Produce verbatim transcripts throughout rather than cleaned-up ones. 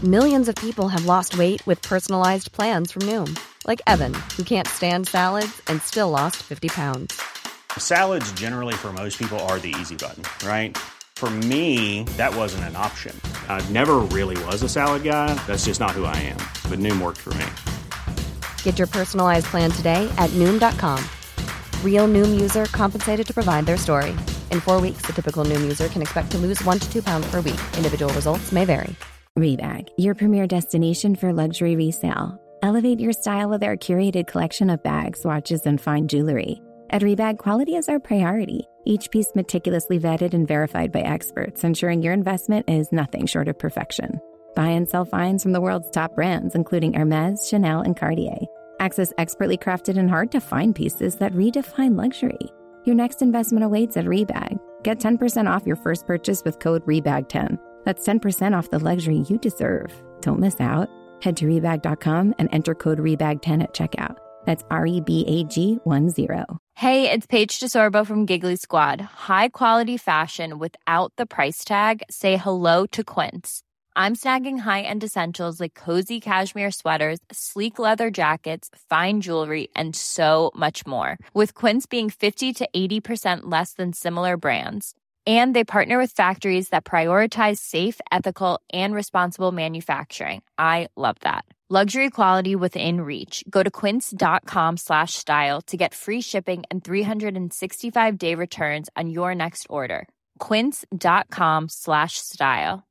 Millions of people have lost weight with personalized plans from Noom. Like Evan, who can't stand salads and still lost fifty pounds. Salads generally for most people are the easy button, right? For me, that wasn't an option. I never really was a salad guy. That's just not who I am. But Noom worked for me. Get your personalized plan today at Noom dot com. Real Noom user compensated to provide their story. In four weeks, the typical Noom user can expect to lose one to two pounds per week. Individual results may vary. Rebag, your premier destination for luxury resale. Elevate your style with our curated collection of bags, watches, and fine jewelry. At Rebag, quality is our priority. Each piece meticulously vetted and verified by experts, ensuring your investment is nothing short of perfection. Buy and sell finds from the world's top brands, including Hermes, Chanel, and Cartier. Access expertly crafted and hard-to-find pieces that redefine luxury. Your next investment awaits at Rebag. Get ten percent off your first purchase with code rebag ten. That's ten percent off the luxury you deserve. Don't miss out. Head to rebag dot com and enter code rebag ten at checkout. That's R E B A G one zero. Hey, it's Paige DeSorbo from Giggly Squad. High quality fashion without the price tag. Say hello to Quince. I'm snagging high-end essentials like cozy cashmere sweaters, sleek leather jackets, fine jewelry, and so much more. With Quince being fifty to eighty percent less than similar brands. And they partner with factories that prioritize safe, ethical, and responsible manufacturing. I love that. Luxury quality within reach. Go to quince.com slash style to get free shipping and three sixty-five day returns on your next order. Quince.com slash style.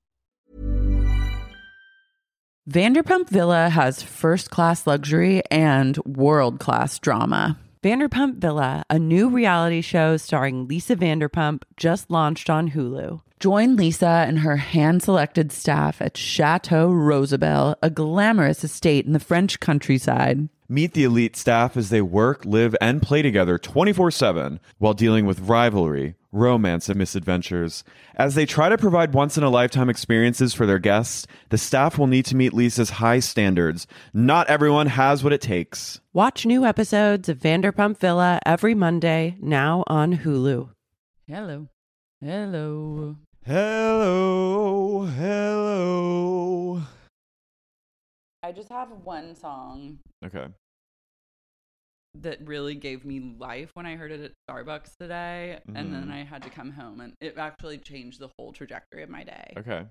Vanderpump Villa has first-class luxury and world-class drama. Vanderpump Villa, a new reality show starring Lisa Vanderpump, just launched on Hulu. Join Lisa and her hand-selected staff at Chateau Rosabelle, a glamorous estate in the French countryside. Meet the elite staff as they work, live, and play together twenty-four seven while dealing with rivalry, romance, and misadventures. As they try to provide once-in-a-lifetime experiences for their guests, the staff will need to meet Lisa's high standards. Not everyone has what it takes. Watch new episodes of Vanderpump Villa every Monday, now on Hulu. Hello. Hello. Hello. Hello. I just have one song. Okay. That really gave me life when I heard it at Starbucks today. Mm-hmm. And then I had to come home, and it actually changed the whole trajectory of my day. Okay.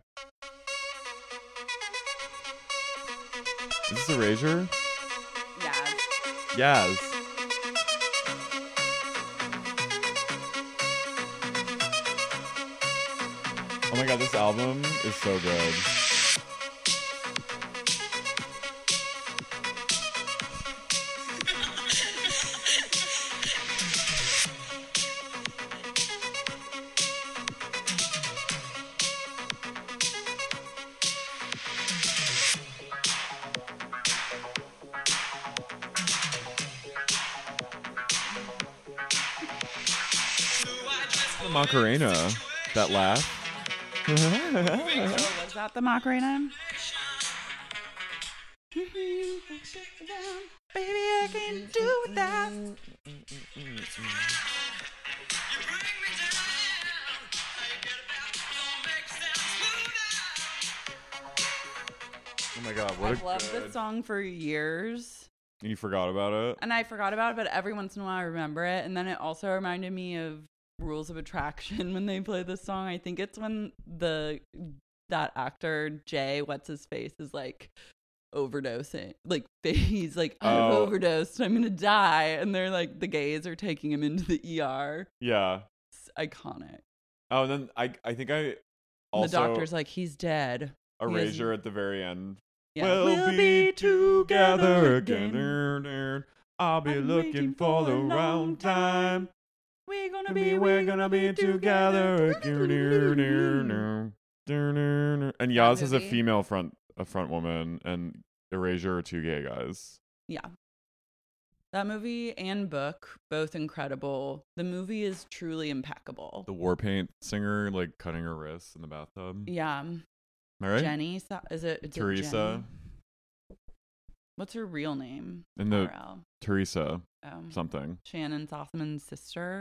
Is this Erasure? Yes. Yes. Oh my god, this album is so good. Macarena, that laugh. Wait, oh, was that the Macarena? Baby, I can do that. Oh my god, what I've a loved good... this song for years. And you forgot about it? And I forgot about it, but every once in a while I remember it. And then it also reminded me of Rules of Attraction when they play this song. I think it's when the that actor Jay, what's his face, is like overdosing. Like he's like, I've oh. overdosed, I'm gonna die. And they're like, the gays are taking him into the E R. Yeah. It's iconic. Oh, and then I I think I also... The doctor's like, he's dead. Erasure at the very end. Yeah. We'll, we'll be together again. again. I'll be I'm looking for the round time. We're gonna be, we're gonna be together again. And Yaz has a female front, a front woman, and Erasure are two gay guys. Yeah. That movie and book, both incredible. The movie is truly impeccable. The Warpaint singer, like, cutting her wrists in the bathtub. Yeah. Am I right? Jenny, is it? Is Teresa. It What's her real name? In the R L. Teresa um, something. Shannon Sossaman's sister.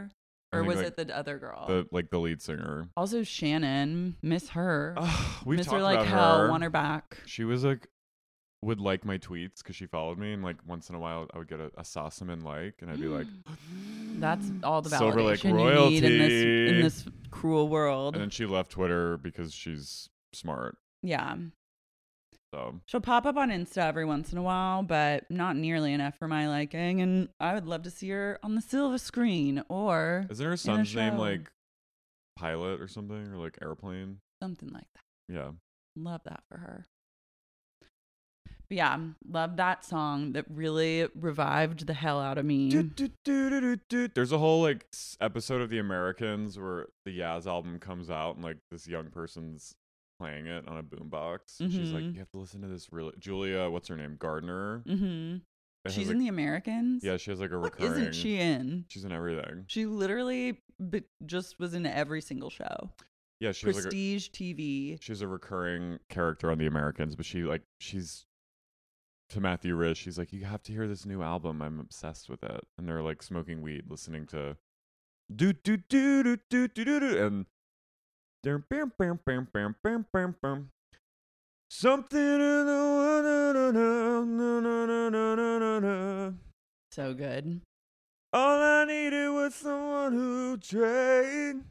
I Or think, was like, it the other girl? the like the lead singer. Also Shannon, miss her. Oh, we've miss talked her like about hell, her. want her back. She was like would like my tweets because she followed me, and like once in a while I would get a, a Sossaman like, and I'd be like, That's all the Silver Lake validation you need in this royalty. in this cruel world. and then she left Twitter because she's smart. Yeah. So She'll pop up on Insta every once in a while, but not nearly enough for my liking. And I would love to see her on the silver screen or isn't her in a son's name show. like Pilot or something, or like Airplane? something like that. Yeah. Love that for her. But yeah, love that song that really revived the hell out of me. Do, do, do, do, do, do. There's a whole like s- episode of The Americans where the Yaz album comes out, and like this young person's playing it on a boombox. And she's like, Mhm. you have to listen to this really Julia, what's her name? Gardner. Mm-hmm. It has, She's like- in The Americans? Yeah, she has like a What recurring. isn't she in? She's in everything. She literally b- just was in every single show. Yeah, she has like a, Prestige T V. she's a recurring character on The Americans, but she like she's to Matthew Rhys, she's like, you have to hear this new album. I'm obsessed with it. And they're like smoking weed, listening to do do do do do do do do and they're bam bam bam bam bam bam bam. Something in the na na na na na na na na. So good. All I needed was someone who trained.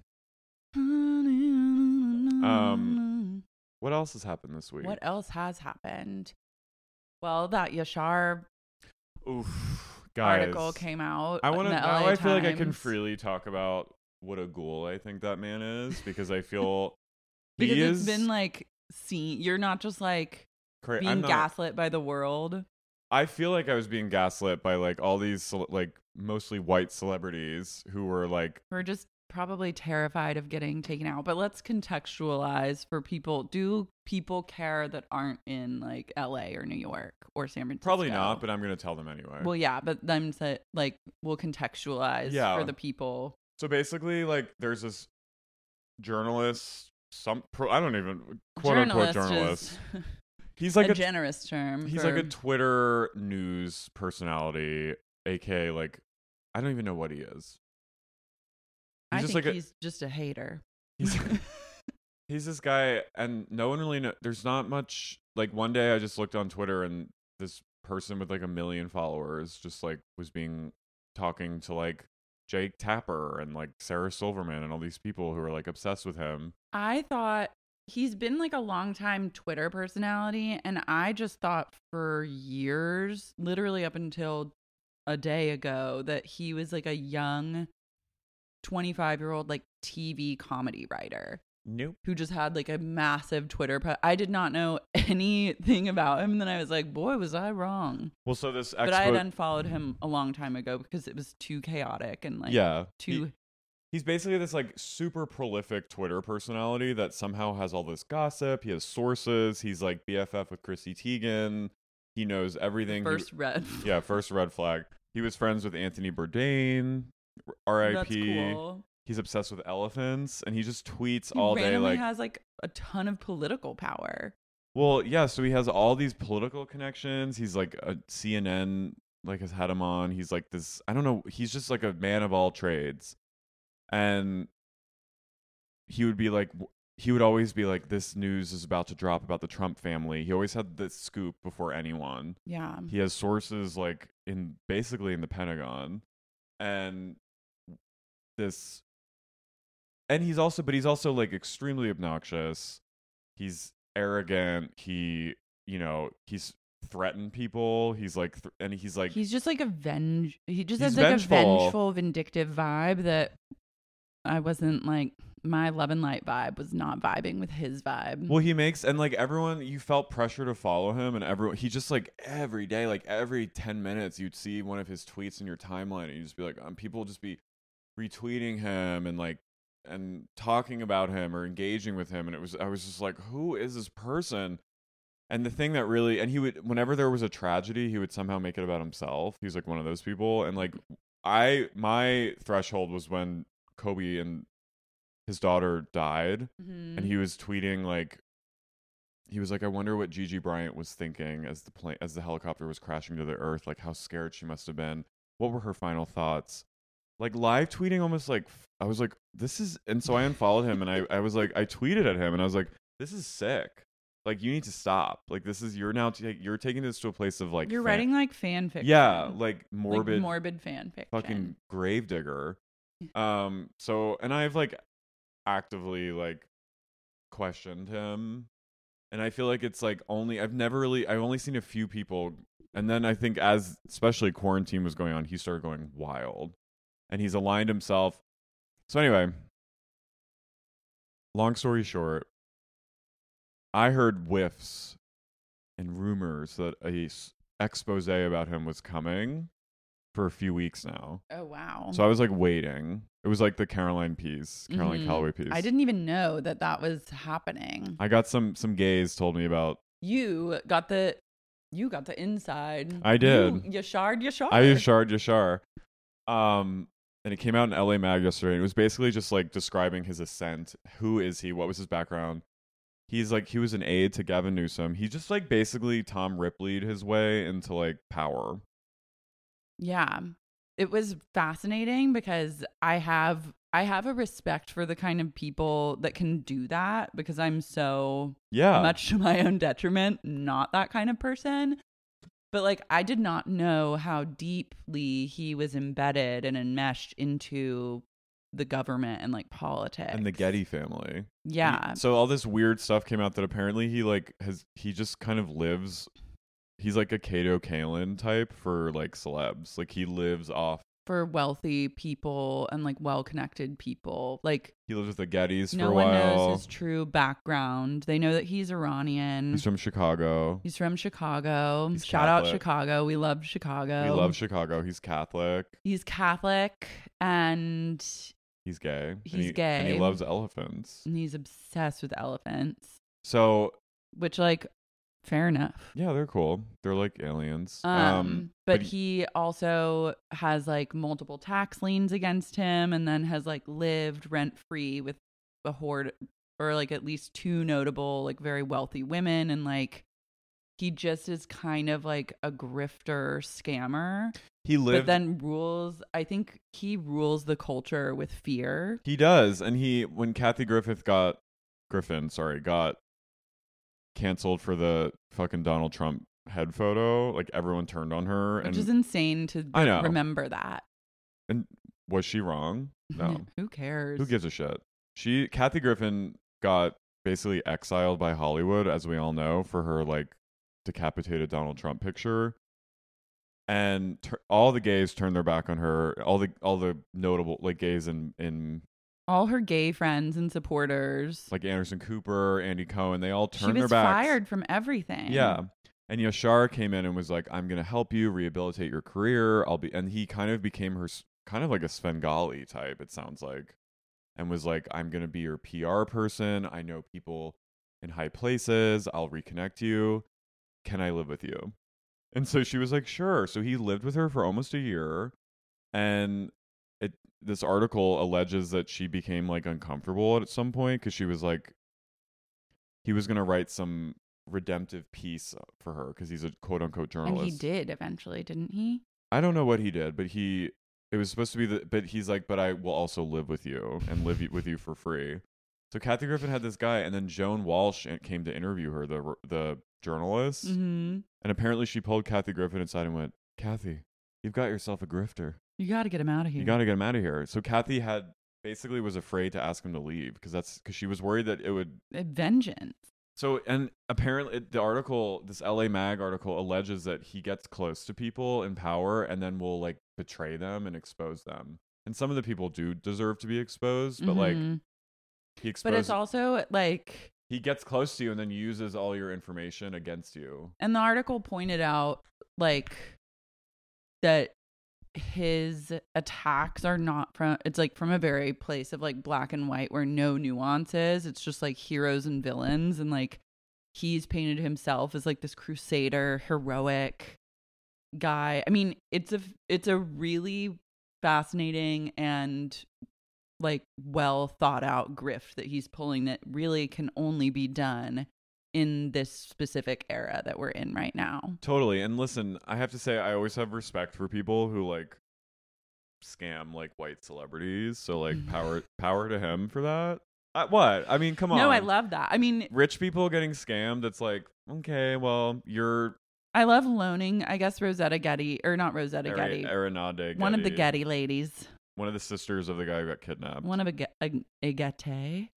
Um, What else has happened this week? What else has happened? Well, that Yashar Oof, guys. article came out. I want to in the now. L A I feel like I can Times. freely talk about what a ghoul I think that man is, because I feel because he it's is been like seen. You're not just like cra- being I'm not, gaslit by the world. I feel like I was being gaslit by like all these cele- like mostly white celebrities who were like, We're just probably terrified of getting taken out. But let's contextualize for people. Do people care that aren't in like L A or New York or San Francisco? probably not, but I'm gonna tell them anyway. Well, yeah, but then say like we'll contextualize Yeah. for the people. So basically, like, there's this journalist, some pro, I don't even quote unquote journalist. is He's like a, a, generous term. he's for- like a Twitter news personality, aka like I don't even know what he is. I He's just think like a, he's just a hater. he's he's this guy, and no one really know. There's not much. Like one day, I just looked on Twitter, and this person with like a million followers just like was being talking to like Jake Tapper and like Sarah Silverman and all these people who are like obsessed with him. I thought he's been like a long time Twitter personality, and I just thought for years, literally up until a day ago, that he was like a young twenty-five year old like T V comedy writer Nope. who just had like a massive Twitter. Pe- I did not know anything about him, and then I was like, boy, was I wrong. Well, so this But I had expo- unfollowed him a long time ago because it was too chaotic and like yeah, too. He- he's basically this like super prolific Twitter personality that somehow has all this gossip. He has sources. He's like B F F with Chrissy Teigen. He knows everything. He- First red. yeah, first red flag. He was friends with Anthony Bourdain. R I P. That's cool. He's obsessed with elephants, and he just tweets He all day randomly like, has like a ton of political power. well, yeah. So he has all these political connections. He's like a C N N, like has had him on. He's like this. I don't know. He's just like a man of all trades, and he would be like, he would always be like, this news is about to drop about the Trump family. He always had this scoop before anyone. Yeah. He has sources like in basically in the Pentagon, and this. And he's also, but he's also like extremely obnoxious. He's arrogant. He, you know, he's threatened people. He's like, th- and he's like, He's just like a venge. He just He's has like vengeful. a vengeful, vindictive vibe that I wasn't like. My love and light vibe was not vibing with his vibe. well, he makes, and like everyone, you felt pressure to follow him, and everyone, he just like every day, like every ten minutes, you'd see one of his tweets in your timeline, and you'd just be like, um, people would just be retweeting him and like, and talking about him or engaging with him, and it was, I was just like, who is this person? And the thing that really, and he would, whenever there was a tragedy, he would somehow make it about himself. He was like one of those people, and like I, my threshold was when Kobe and his daughter died, Mhm. and he was tweeting like, he was like, I wonder what Gigi Bryant was thinking as the plane, as the helicopter was crashing to the earth, like how scared she must have been. What were her final thoughts? Like live tweeting almost like I was like, this is, and so I unfollowed him, and I, I was like, I tweeted at him, and I was like, this is sick. Like, you need to stop. Like, this is, you're now, t- you're taking this to a place of like, You're fan- writing like fan fiction. Yeah, like morbid, like morbid fan fiction. fucking gravedigger. Um, so, and I've like actively like questioned him, and I feel like it's like only, I've never really, I've only seen a few people, and then I think as, especially quarantine was going on, he started going wild, and he's aligned himself. So anyway, long story short, I heard whiffs and rumors that a s- expose about him was coming for a few weeks now. Oh, wow. So I was like waiting. It was like the Caroline piece, Caroline Mhm. Calloway piece. I didn't even know that that was happening. I got some some gays told me about. You got the you got the inside. I did. You, Yashard, Yashard. I Yashar Yashar. Um, and it came out in L A Mag yesterday. It was basically just like describing his ascent. Who is he? What was his background? He's like, he was an aide to Gavin Newsom. He just like basically Tom Ripley'd his way into like power. Yeah. It was fascinating because I have I have a respect for the kind of people that can do that, because I'm so Yeah. much to my own detriment not that kind of person. But like, I did not know how deeply he was embedded and enmeshed into the government and like politics And the Getty family. Yeah. He- so all this weird stuff came out that apparently he like has he just kind of lives. He's like a Kato Kalin type for like celebs. Like he lives off. For wealthy people and like well-connected people. Like He lives with the Gettys no for a one while. knows his true background. They know that he's Iranian. He's from Chicago. He's from Chicago. He's Shout out Catholic. Chicago. We love Chicago. We love Chicago. He's Catholic. He's Catholic and He's gay. He's and he, gay. And he loves elephants. and he's obsessed with elephants. So Which, like, fair enough. yeah, they're cool. They're like aliens. Um, Um, but, but he also has like multiple tax liens against him, and then has like lived rent free with a horde, or like at least two notable like very wealthy women, and like he just is kind of like a grifter scammer. he lived. But then rules. I think he rules the culture with fear. He does, and he when Kathy Griffith got Griffin, sorry, got canceled for the fucking Donald Trump head photo, like everyone turned on her, Which and is insane to I know. remember that. and was she wrong? No, Who cares? who gives a shit? She Kathy Griffin got basically exiled by Hollywood, as we all know, for her like decapitated Donald Trump picture. And tur all the gays turned their back on her. All the all the notable like gays in in All her gay friends and supporters. like Anderson Cooper, Andy Cohen, they all She turned their was backs. fired from everything. Yeah. And Yashar came in and was like, I'm going to help you rehabilitate your career. I'll be, and he kind of became her, s- kind of like a Svengali type, it sounds like, and was like, I'm going to be your P R person. I know people in high places. I'll reconnect you. Can I live with you? And so she was like, sure. So he lived with her for almost a year. And it, this article alleges that she became like uncomfortable at some point because she was like, he was going to write some redemptive piece for her because he's a quote unquote And journalist. he did eventually, didn't he? I don't know what he did, but he it was supposed to be the but he's like, but I will also live with you and live y- with you for free. So Kathy Griffin had this guy, and then Joan Walsh came to interview her, the the journalist, Mm-hmm. and apparently she pulled Kathy Griffin aside and went, "Kathy, you've got yourself a grifter. You got to get him out of here. You got to get him out of here." So Kathy had basically was afraid to ask him to leave because that's because she was worried that it would. Uh, Vengeance. So, and apparently it- the article, this L A Mag article alleges that he gets close to people in power and then will like betray them and expose them. And some of the people do deserve to be exposed, but like Mhm. he But exposes, it's also like, he gets close to you and then uses all your information against you. and the article pointed out like that his attacks are not from, it's like from a very place of like black and white where no nuances. It's just like heroes and villains, and like he's painted himself as like this crusader, heroic guy. I mean, it's a it's a really fascinating and like well thought out grift that he's pulling that really can only be done in this specific era that we're in right now. Totally. And listen, I have to say, I always have respect for people who like scam like white celebrities. So like power power to him for that. Uh, what? I mean, come on. No, I love that. I mean, rich people getting scammed. It's like, okay, well, you're. I love loaning. I guess Rosetta Getty, or not Rosetta Ari- Getty. Arenade Getty. One of the Getty ladies. One of the sisters of the guy who got kidnapped. One of a, a, a Getty.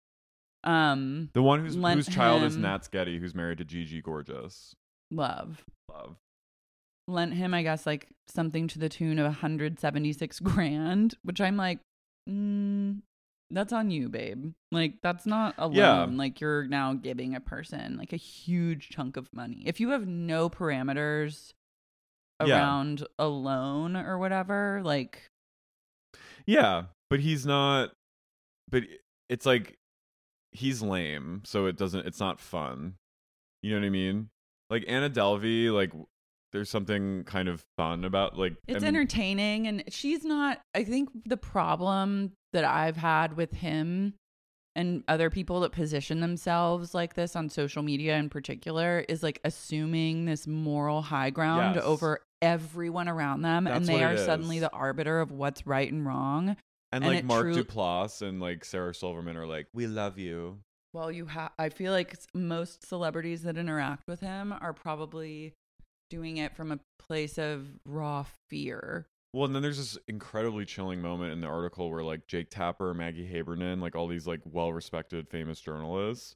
Um, the one whose whose child is him, Nats Getty, who's married to Gigi Gorgeous. Love. Love. Lent him, I guess, like something to the tune of one hundred seventy-six grand, which I'm like, mm, that's on you, babe. Like, that's not a loan. Yeah. Like, you're now giving a person like a huge chunk of money. If you have no parameters Yeah. around a loan or whatever, like. Yeah, but he's not. But it's like he's lame, so it doesn't. It's not fun. You know what I mean? Like Anna Delvey, like there's something kind of fun about like It's I mean, entertaining, and she's not. I think the problem that I've had with him and other people that position themselves like this on social media in particular is like assuming this moral high ground Yes. over everyone around them, That's and they what are it suddenly is. the arbiter of what's right and wrong. and, and like it Mark tru- Duplass and like Sarah Silverman are like, we love you. Well, you have. I feel like s- most celebrities that interact with him are probably doing it from a place of raw fear. Well, and then there's this incredibly chilling moment in the article where like Jake Tapper, Maggie Haberman, like all these like well-respected famous journalists,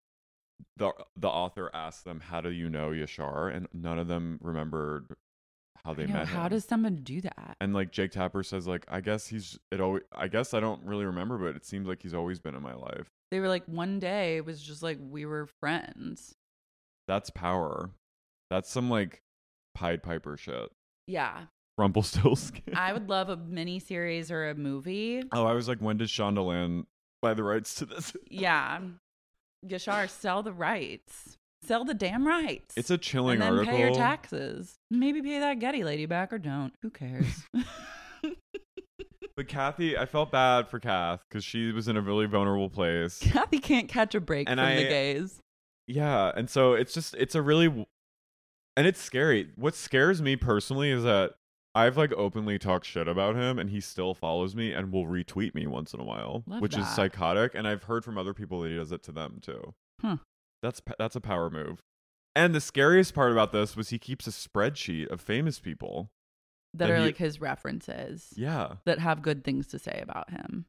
the the author asked them, "How do you know Yashar?" And none of them remembered how they I know, met how him. does someone do that? And like Jake Tapper says, like I guess he's it always. I guess I don't really remember, but it seems like he's always been in my life. They were like, one day it was just like we were friends. That's power. That's some like Pied Piper shit. Yeah. Rumpelstiltskin. I would love a mini series or a movie. Oh, I was like, when did Shondaland buy the rights to this? Yeah. Yashar, sell the rights. Sell the damn rights. It's a chilling and then article. pay your taxes. Maybe pay that Getty lady back or don't. Who cares? But Kathy, I felt bad for Kath because she was in a really vulnerable place. Kathy can't catch a break And from I- the gays. Yeah, and so it's just it's a really and it's scary. What scares me personally is that I've like openly talked shit about him and he still follows me and will retweet me once in a while, Love which is that. psychotic, and I've heard from other people that he does it to them too. Huh. That's that's a power move. And the scariest part about this was he keeps a spreadsheet of famous people. That Then are he- like his references. Yeah. That have good things to say about him.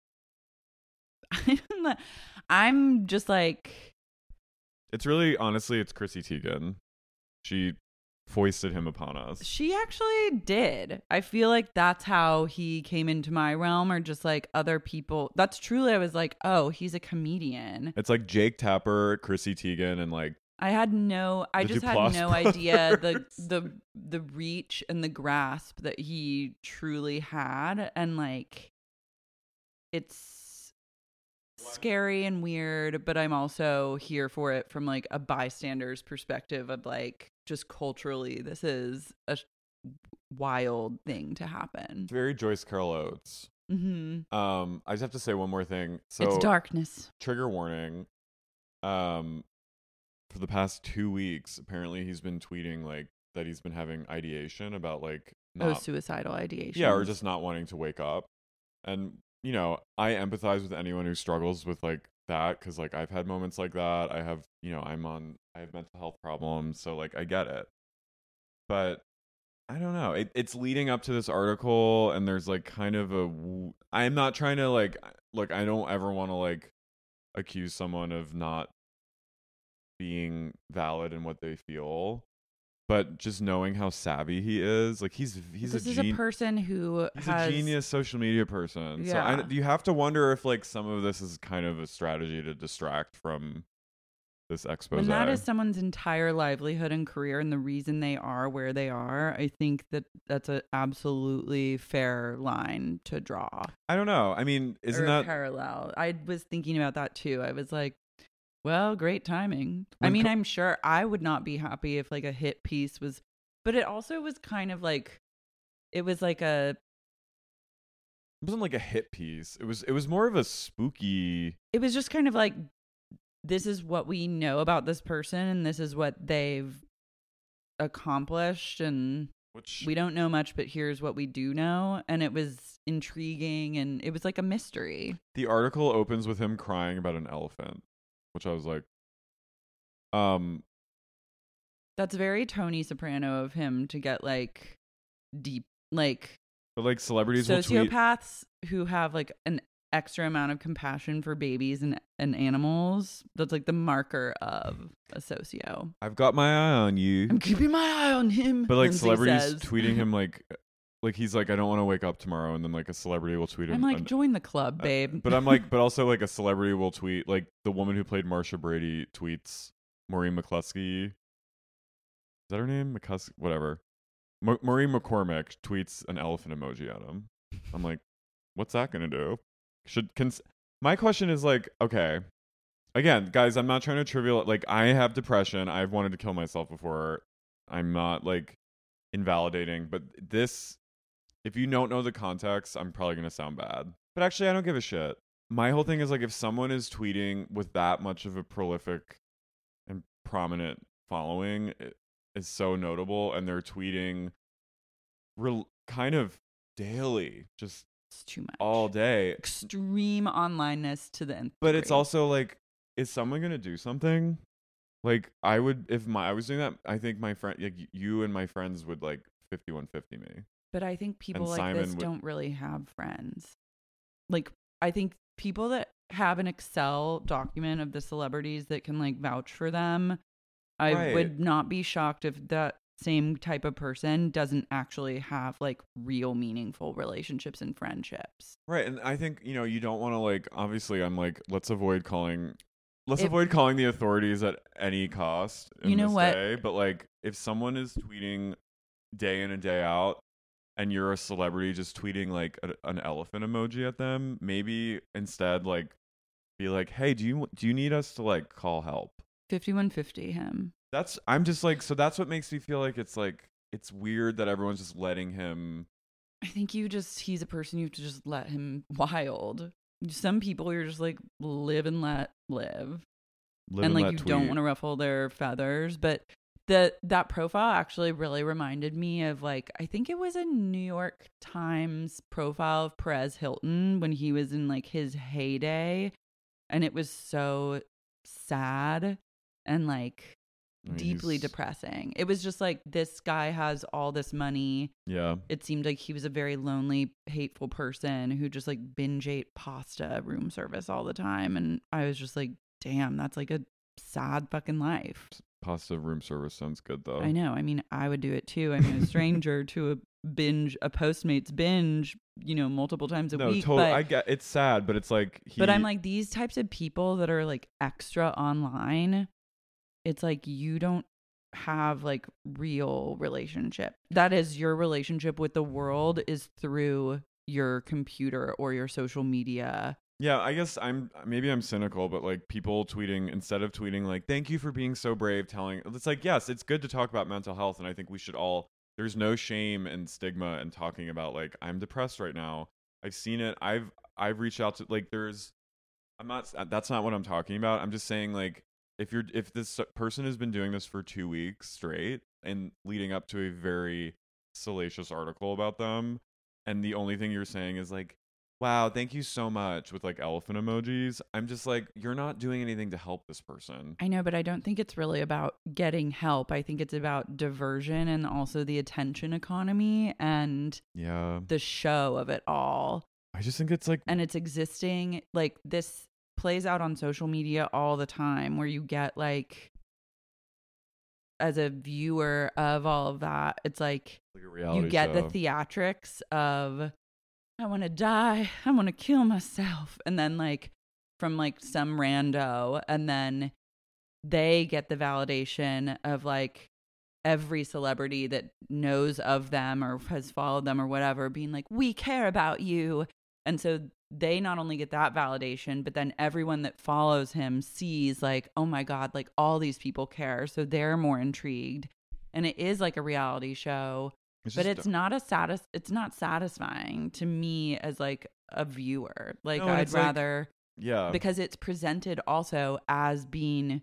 I'm just like, It's really honestly it's Chrissy Teigen. She foisted him upon us. she actually did. I feel like that's how he came into my realm, or just like other people. That's truly, I was like, oh, he's a comedian. It's like Jake Tapper, Chrissy Teigen, and like I had no, I The just Duplass had no idea the brothers. the the reach and the grasp that he truly had, and like, it's scary and weird, but I'm also here for it from like a bystander's perspective of like, just culturally, this is a sh- wild thing to happen. it's very Joyce Carol Oates. Mm-hmm. Um, I just have to say one more thing. So It's darkness. trigger warning. Um, for the past two weeks, apparently he's been tweeting like that he's been having ideation about like Oh, not, suicidal ideation. yeah, or just not wanting to wake up. And you know, I empathize with anyone who struggles with like that because like I've had moments like that. I have, you know, I'm on, I have mental health problems, so like I get it. But I don't know. It, it's leading up to this article, and there's like kind of a. w- I'm not trying to like look. I don't ever want to like accuse someone of not being valid in what they feel, but just knowing how savvy he is, like he's he's this a is gen- a person who he's has a genius social media person. So Yeah. I, you have to wonder if like some of this is kind of a strategy to distract from this expose. when that is someone's entire livelihood and career, and the reason they are where they are. I think that that's an absolutely fair line to draw. I don't know. I mean, isn't or a that parallel? I was thinking about that too. I was like, well, great timing. I When mean, co- I'm sure I would not be happy if like a hit piece was, but it also was kind of like, it was like a, it wasn't like a hit piece. It was it was more of a spooky. it was just kind of like, this is what we know about this person, and this is what they've accomplished, and Which we don't know much, but here's what we do know. And it was intriguing, and it was like a mystery. The article opens with him crying about an elephant, which I was like, um, that's very Tony Soprano of him to get like deep, like, but like celebrities will tweet. Sociopaths who have like an extra amount of compassion for babies and, and animals. That's like the marker of a socio. I've got my eye on you. I'm keeping my eye on him. But like Lindsay celebrities says. tweeting him like, like he's like, I don't want to wake up tomorrow, and then like a celebrity will tweet him. I'm like, and, join the club, babe. Uh, but I'm like, but also like a celebrity will tweet, like the woman who played Marsha Brady tweets Maureen McCluskey. Is that her name? McCluskey, whatever. Ma- Maureen McCormick tweets an elephant emoji at him. I'm like, what's that gonna do? Should cons- my question is like, okay, again, guys, I'm not trying to trivial. Like, I have depression. I've wanted to kill myself before. I'm not like invalidating, but this, if you don't know the context, I'm probably gonna sound bad. But actually, I don't give a shit. My whole thing is like, if someone is tweeting with that much of a prolific and prominent following, it is so notable, and they're tweeting real kind of daily, just. It's too much. All day. Extreme onlineness to the nth But degree. it's also like, is someone going to do something? Like, I would, if my I was doing that, I think my friend, like you and my friends would like fifty-one fifty me. But I think people And like Simon this would- don't really have friends. Like, I think people that have an Excel document of the celebrities that can like vouch for them, I Right. would not be shocked if that same type of person doesn't actually have like real meaningful relationships and friendships. Right. And I think, you know, you don't want to like, obviously, I'm like, let's avoid calling, let's If- avoid calling the authorities at any cost in You know this what? day. But like, if someone is tweeting day in and day out, and you're a celebrity just tweeting like a, an elephant emoji at them, maybe instead like be like, hey, do you do you need us to like call help? fifty-one fifty him. That's I'm just like, so that's what makes me feel like it's like it's weird that everyone's just letting him. I think you just, he's a person you have to just let him wild. Some people you're just like live and let live. live and like let you tweet. don't want to ruffle their feathers. But the that profile actually really reminded me of like, I think it was a New York Times profile of Perez Hilton when he was in like his heyday. And it was so sad and like I mean, deeply he's- depressing. It was just like, this guy has all this money. Yeah. It seemed like he was a very lonely, hateful person who just like binge ate pasta room service all the time. And I was just like, damn, that's like a sad fucking life. Pasta room service sounds good though. I know. I mean, I would do it too. I'm a stranger to a binge, a Postmates binge, you know, multiple times a No, week. totally. but, I get it's sad, but it's like he, but I'm like, these types of people that are like extra online, it's like you don't have like real relationship. That is, your relationship with the world is through your computer or your social media. Yeah, I guess I'm maybe I'm cynical, but like people tweeting instead of tweeting like thank you for being so brave, telling it's like yes, it's good to talk about mental health, and I think we should all. There's no shame and stigma in talking about like I'm depressed right now. I've seen it. I've I've reached out to like there's. I'm not. That's not what I'm talking about. I'm just saying like if you're if this person has been doing this for two weeks straight and leading up to a very salacious article about them, and the only thing you're saying is like, wow, thank you so much with like elephant emojis. I'm just like, you're not doing anything to help this person. I know, but I don't think it's really about getting help. I think it's about diversion and also the attention economy and Yeah. the show of it all. I just think it's like, And it's existing, like this plays out on social media all the time where you get like, as a viewer of all of that, it's like, like a reality you get show. the theatrics of I want to die, I want to kill myself, and then like from like some rando, and then they get the validation of like every celebrity that knows of them or has followed them or whatever being like, we care about you. And so they not only get that validation, but then everyone that follows him sees like, oh my God, like all these people care. So they're more intrigued. And it is like a reality show, It's but just- it's not a satis- it's not satisfying to me as like a viewer. Like No, and I'd it's like- rather, yeah. because it's presented also as being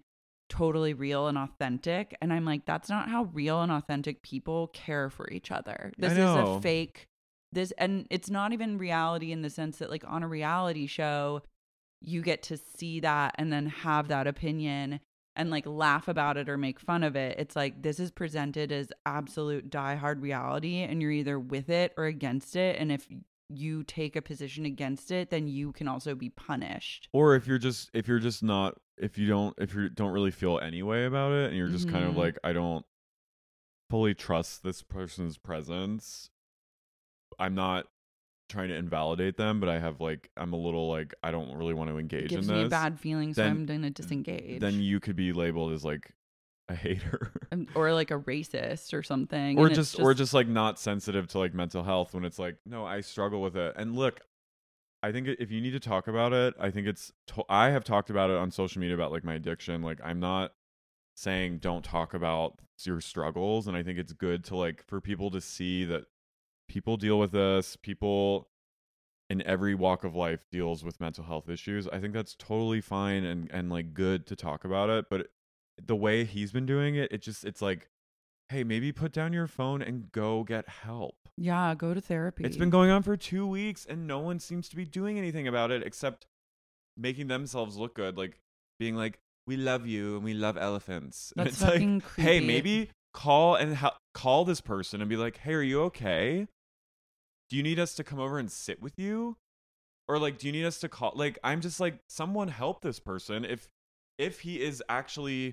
totally real and authentic. And I'm like, that's not how real and authentic people care for each other. This is a fake this and it's not even reality in the sense that like on a reality show you get to see that and then have that opinion and like laugh about it or make fun of it. It's like this is presented as absolute diehard reality and you're either with it or against it. And if you take a position against it, then you can also be punished. Or if you're just if you're just not if you don't if you don't really feel any way about it and you're just mm-hmm. kind of like, I don't fully trust this person's presence. I'm not trying to invalidate them, but I have like I'm a little like I don't really want to engage it gives in this. Me a bad feeling, so then, I'm gonna disengage. Then you could be labeled as like a hater or like a racist or something, or just, just or just like not sensitive to like mental health when it's like, no, I struggle with it. And look, I think if you need to talk about it, I think it's to- I have talked about it on social media about like my addiction. Like I'm not saying don't talk about your struggles, and I think it's good to like for people to see that people deal with this. People in every walk of life deals with mental health issues. I think that's totally fine and and like good to talk about it, but the way he's been doing it, it just it's like, hey, maybe put down your phone and go get help. Yeah, go to therapy. It's been going on for two weeks and no one seems to be doing anything about it except making themselves look good, like being like, we love you and we love elephants. That's and it's fucking like, creepy. Hey, maybe call and ha- call this person and be like, hey, are you okay? Do you need us to come over and sit with you? Or like, do you need us to call? Like, I'm just like, someone help this person if if he is actually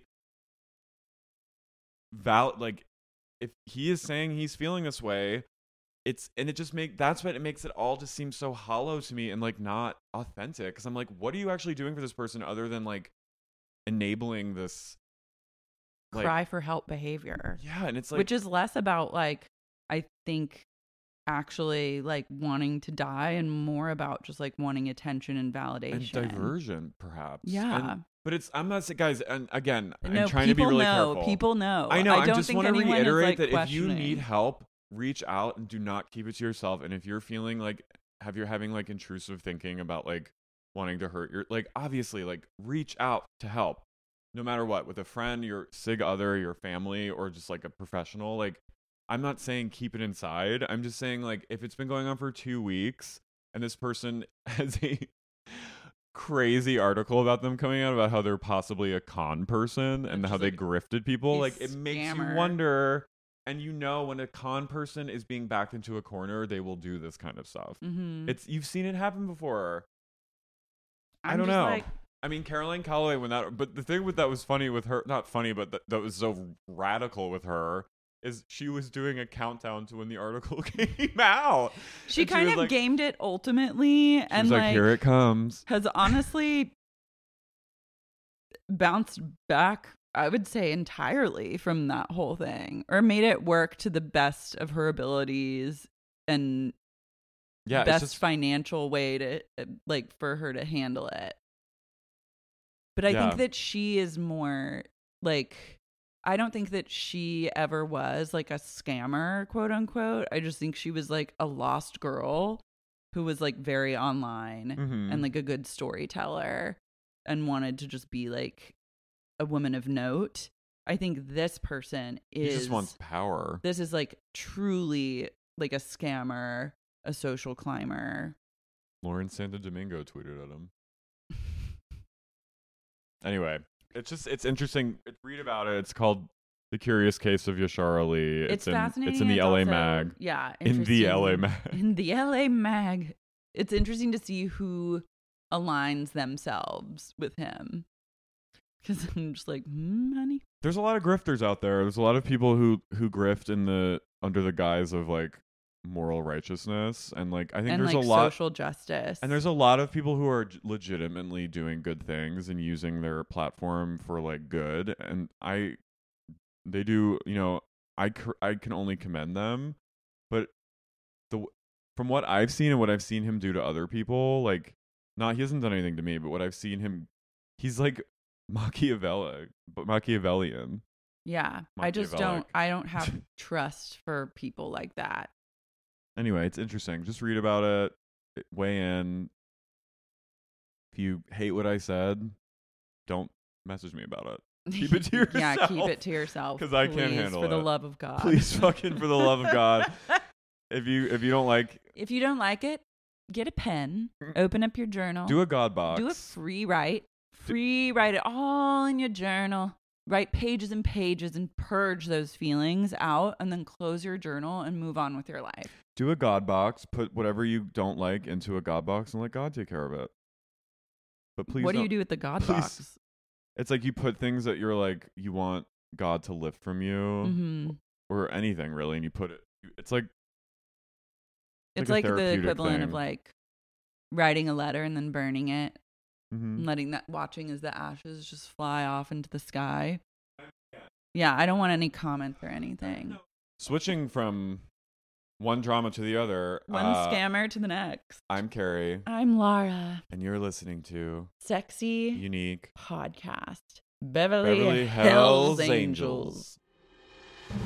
valid, like if he is saying he's feeling this way, it's and it just make that's what it makes it all just seem so hollow to me and like not authentic, because I'm like, what are you actually doing for this person other than like enabling this like, cry for help behavior? Yeah, and it's like, which is less about like I think actually like wanting to die and more about just like wanting attention and validation and diversion, perhaps. Yeah. And, But it's, I'm not saying, guys, and again, no, I'm trying to be really know, careful. People know. I know. I, I don't just think want to reiterate like that if you need help, reach out and do not keep it to yourself. And if you're feeling like, have you're having like intrusive thinking about like wanting to hurt your, like obviously like reach out to help, no matter what, with a friend, your sig other, your family, or just like a professional. Like, I'm not saying keep it inside. I'm just saying like if it's been going on for two weeks and this person has a crazy article about them coming out about how they're possibly a con person and how they like, grifted people, like it makes scammer. you wonder. And you know, when a con person is being backed into a corner, they will do this kind of stuff. Mm-hmm. It's you've seen it happen before. I'm I don't know. Like... I mean, Caroline Calloway, when that, but the thing with that was funny with her, not funny, but that, that was so radical with her, is she was doing a countdown to when the article came out. She and kind she of like, gamed it ultimately, she and was like, like, here it comes. Has honestly bounced back, I would say, entirely from that whole thing, or made it work to the best of her abilities and yeah, best just, financial way to like for her to handle it. But I yeah. think that she is more like, I don't think that she ever was like a scammer, quote unquote. I just think she was like a lost girl who was like very online mm-hmm. and like a good storyteller and wanted to just be like a woman of note. I think this person is he just wants power. This is like truly like a scammer, a social climber. Lauren Santo Domingo tweeted at him. Anyway, it's just, it's interesting. Read about it. It's called The Curious Case of Yashar Ali. It's, it's in, fascinating. It's in the it's L A also, Mag. Yeah. In the L A Mag. In the L A Mag. It's interesting to see who aligns themselves with him. Because I'm just like, hmm, honey. There's a lot of grifters out there. There's a lot of people who, who grift in the under the guise of like moral righteousness, and like I think and there's like a lot social justice, and there's a lot of people who are legitimately doing good things and using their platform for like good, and I they do, you know, I I can only commend them, but the from what I've seen and what I've seen him do to other people, like not he hasn't done anything to me, but what I've seen him, he's like Machiavelli, but Machiavellian. Yeah, I just don't I don't have trust for people like that. Anyway, it's interesting. Just read about it. Weigh in. If you hate what I said, don't message me about it. Keep it to yourself. Yeah, keep it to yourself. Because I can't please, handle for it. the love of God. Please, fucking for the love of God. If you if you don't like, If you don't like it, get a pen, open up your journal. do a God box. Do a free write. Free write it all in your journal. Write pages and pages and purge those feelings out, and then close your journal and move on with your life. Do a God box. Put whatever you don't like into a God box and let God take care of it. But please, what do you don't- do with the God please. box? It's like you put things that you're like you want God to lift from you, Mm-hmm. or anything really, and you put it. It's like It's like like, a the therapeutic equivalent of thing. like writing a letter and then burning it, mhm. and letting that, watching as the ashes just fly off into the sky. Yeah, I don't want any comments or anything. Switching from one drama to the other. One uh, scammer to the next. I'm Carrie, I'm Laura. and you're listening to Sexy Unique Podcast. Beverly, Beverly Hills Hills Angels. Angels.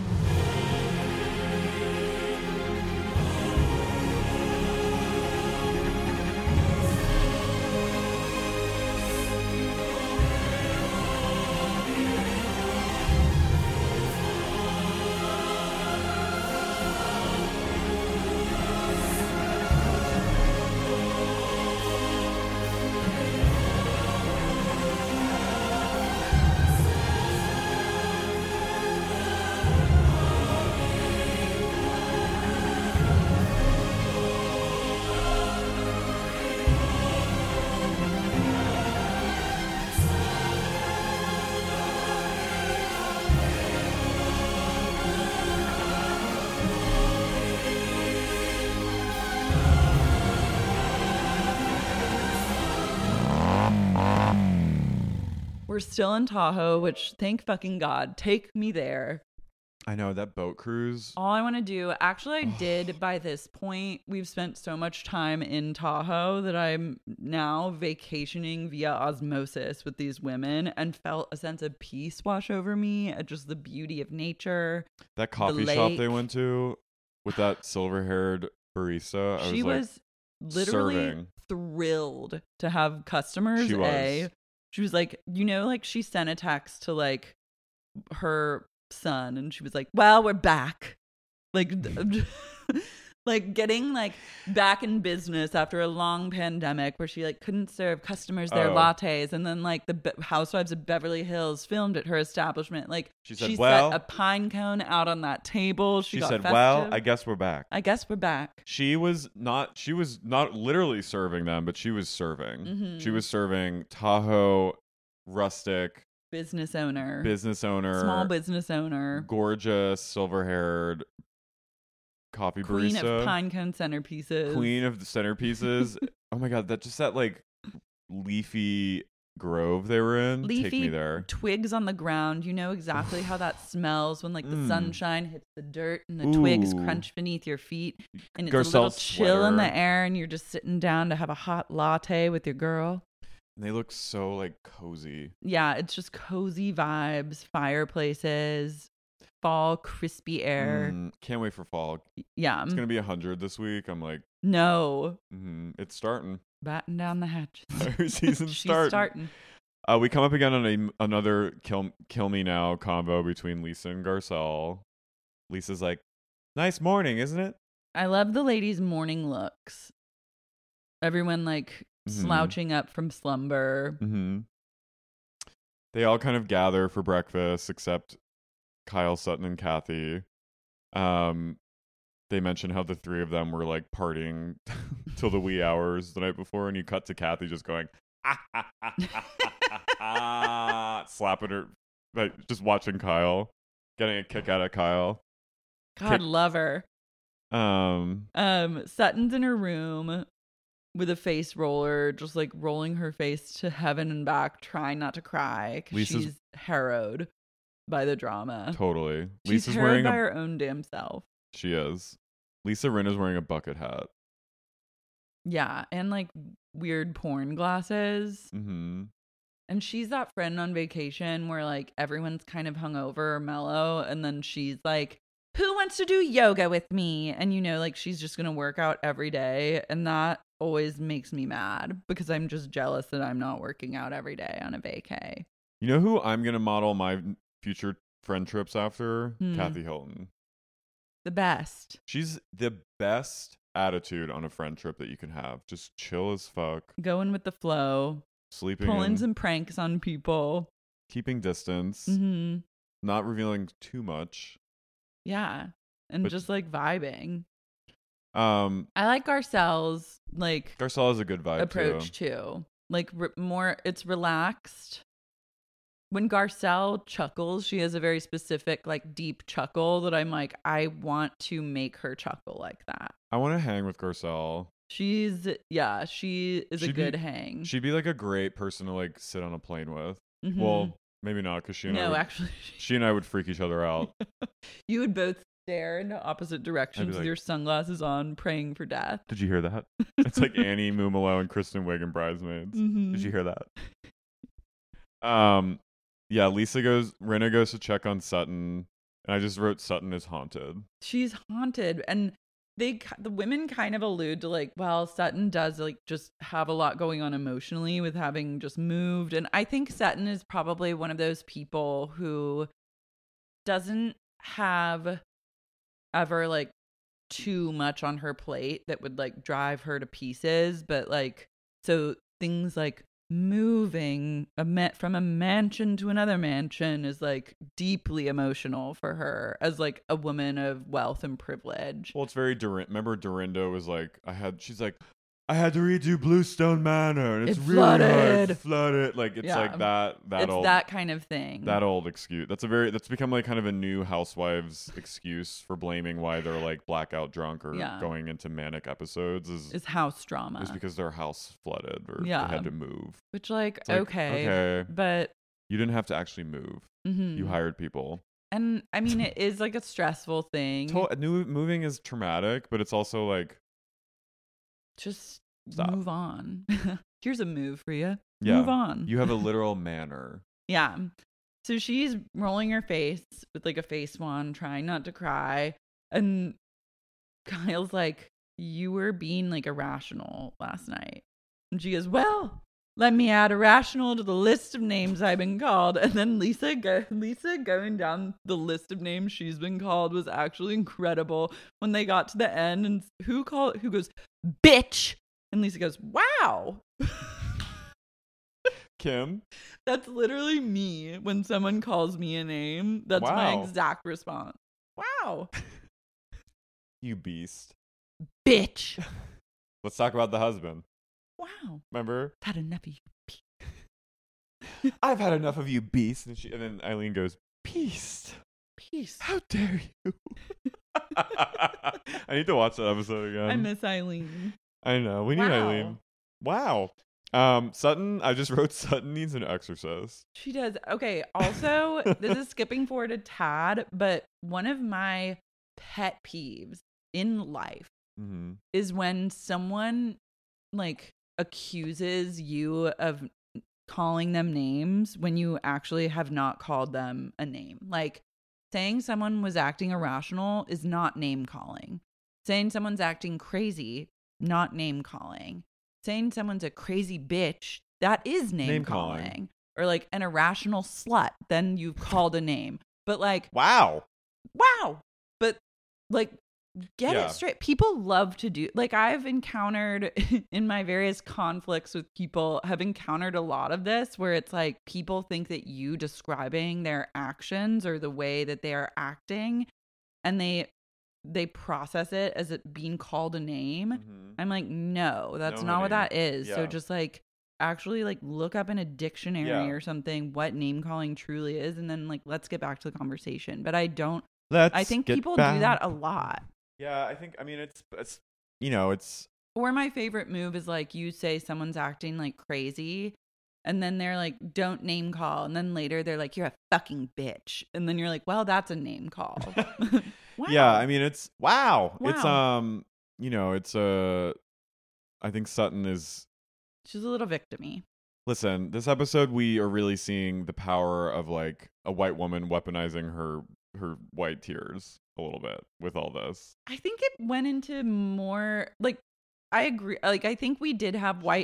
We're still in Tahoe, which thank fucking God. Take me there. I know that boat cruise. All I want to do, actually, I did by this point. We've spent so much time in Tahoe that I'm now vacationing via osmosis with these women and felt a sense of peace wash over me at just the beauty of nature. That coffee shop they lake. went to with that silver-haired barista. I She was, was like, literally serving. thrilled to have customers. She was. A, she was like, you know, like she sent a text to like her son, and she was like, "Well, we're back." Like, like getting like back in business after a long pandemic where she like couldn't serve customers their Oh. lattes, and then like the Be- Housewives of Beverly Hills filmed at her establishment. Like She said, she "Well," set a pine cone out on that table. She, she got said, festive. "Well, I guess we're back." I guess we're back. She was not she was not literally serving them, but she was serving. Mhm. She was serving Tahoe rustic Business owner, business owner, small business owner, gorgeous silver-haired coffee queen barista, of pine cone centerpieces, queen of the centerpieces. Oh my god, that just that like leafy grove they were in. Take me leafy there. twigs on the ground. You know exactly how that smells when like the Mm. sunshine hits the dirt and the twigs Ooh. crunch beneath your feet, and it's Garcelle's a little chill in the sweater. air, and you're just sitting down to have a hot latte with your girl. And they look so like cozy. Yeah, it's just cozy vibes, fireplaces, fall, crispy air. Mm, can't wait for fall. Yeah, It's gonna be a hundred this week. I'm like, no, mm, it's starting. batten down the hatches. Fire season's She's starting. starting. Uh, we come up again on a, another kill kill me now combo between Lisa and Garcelle. Lisa's like, "Nice morning, isn't it?" I love the ladies' morning looks. Everyone like Mhm. slouching up from slumber. Mm-hmm. They all kind of gather for breakfast, except Kyle, Sutton, and Kathy. Um, they mention how the three of them were like partying till the wee hours the night before, and you cut to Kathy just going, ah, ah, ah, ah, ah, ah, slapping her, like just watching Kyle, getting a kick out of Kyle. God, Kick- love her. Um, Um, Sutton's in her room with a face roller, just like rolling her face to heaven and back, trying not to cry. 'Cause Lisa's- she's harrowed by the drama. totally. She's Lisa's harrowed wearing by a. her own damn self. She is. Lisa Rinna's wearing a bucket hat. Yeah, and like weird porn glasses. Mm-hmm. And she's that friend on vacation where like everyone's kind of hungover or mellow, and then she's like, "Who wants to do yoga with me?" And you know, like she's just gonna work out every day, and that always makes me mad because I'm just jealous that I'm not working out every day on a vacay. You know who I'm gonna model my future friend trips after? Hmm. Kathy Hilton. The best. She's the best attitude on a friend trip that you can have. Just chill as fuck. Going with the flow. Sleeping Pulling in, some pranks on people. keeping distance. Mm-hmm. Not revealing too much. Yeah. And But- just like vibing. Um, I like Garcelle's like Garcelle has a good vibe approach too. too. Like re- more, it's relaxed. When Garcelle chuckles, she has a very specific, like deep chuckle that I'm like, I want to make her chuckle like that. I want to hang with Garcelle. She's, yeah, she is She'd a good be- hang. She'd be like a great person to like sit on a plane with. Mhm. Well, maybe not because she and I no, would, actually, she and I would freak each other out. you would both stare in opposite directions like- with your sunglasses on, praying for death. Did you hear that? It's like Annie Mumalo and Kristen Wiig in Bridesmaids. Mhm. Did you hear that? Um, yeah. Lisa goes. Rinna goes to check on Sutton, and I just wrote Sutton is haunted. She's haunted, and they the women kind of allude to like, well, Sutton does like just have a lot going on emotionally with having just moved, and I think Sutton is probably one of those people who doesn't have ever like too much on her plate that would like drive her to pieces, but like so things like moving a ma- from a mansion to another mansion is like deeply emotional for her as like a woman of wealth and privilege. Well, it's very Dorin. Remember, Dorinda was like, I had. She's like, I had to redo Bluestone Manor, and it's It really hard. flooded. Flooded. Like it's Yeah. like that. That It's old. that kind of thing. That old excuse. That's a very. That's become like kind of a new housewives excuse for blaming why they're like blackout drunk or Yeah. going into manic episodes. Is is house drama. is because their house flooded or Yeah. they had to move. Which like, It's like, okay, okay. but You didn't have to actually move. mhm. You hired people. and I mean it is like a stressful thing. To- new moving is traumatic, but it's also like Just Stop. move on. Here's a move for you. yeah, Move on. you have a literal manor. Yeah. So she's rolling her face with like a face wand, trying not to cry. And Kyle's like, you were being like irrational last night. And she goes, well, let me add irrational to the list of names I've been called. And then Lisa go- Lisa going down the list of names she's been called was actually incredible. When they got to the end and who called who goes, bitch. And Lisa goes, wow. Kim, That's literally me when someone calls me a name. That's my Wow. exact response. Wow. you beast. Bitch. Let's talk about the husband. Wow. Remember? I've had enough of you. I've had enough of you, beast. And, she, and then Eileen goes, beast. Peace. How dare you? I need to watch that episode again. I miss Eileen. I know. We need Wow. Eileen. Wow. Um, Sutton, I just wrote Sutton needs an exorcist. She does. Okay. Also, this is skipping forward a tad, but one of my pet peeves in life Mm-hmm. is when someone like accuses you of calling them names when you actually have not called them a name. Like saying someone was acting irrational is not name calling. Saying someone's acting crazy, not name calling. Saying someone's a crazy bitch, that is name, Name calling. calling. Or like an irrational slut, then you've called a name. But like, Wow. wow. But like, get Yeah. it straight. People love to do, like, I've encountered in my various conflicts with people, have encountered a lot of this where it's like people think that you describing their actions or the way that they are acting, and they they process it as it being called a name. Mhm. I'm like, no, that's No, not what honey. that is. So Yeah. just like actually like look up in a dictionary Yeah. or something what name calling truly is, and then like let's get back to the conversation. But I don't Let's I think get people back. do that a lot. Yeah, I think, I mean, it's, it's, you know, it's, Or my favorite move is like you say someone's acting like crazy, and then they're like, don't name call. And then later they're like, you're a fucking bitch. And then you're like, well, that's a name call. Wow. yeah, I mean, it's, wow. It's, Wow. um, you know, it's, uh, I think Sutton is, She's a little victim-y. listen, this episode, we are really seeing the power of like a white woman weaponizing her, her white tears a little bit with all this. I think it went into more like I agree. Like I think we did have white.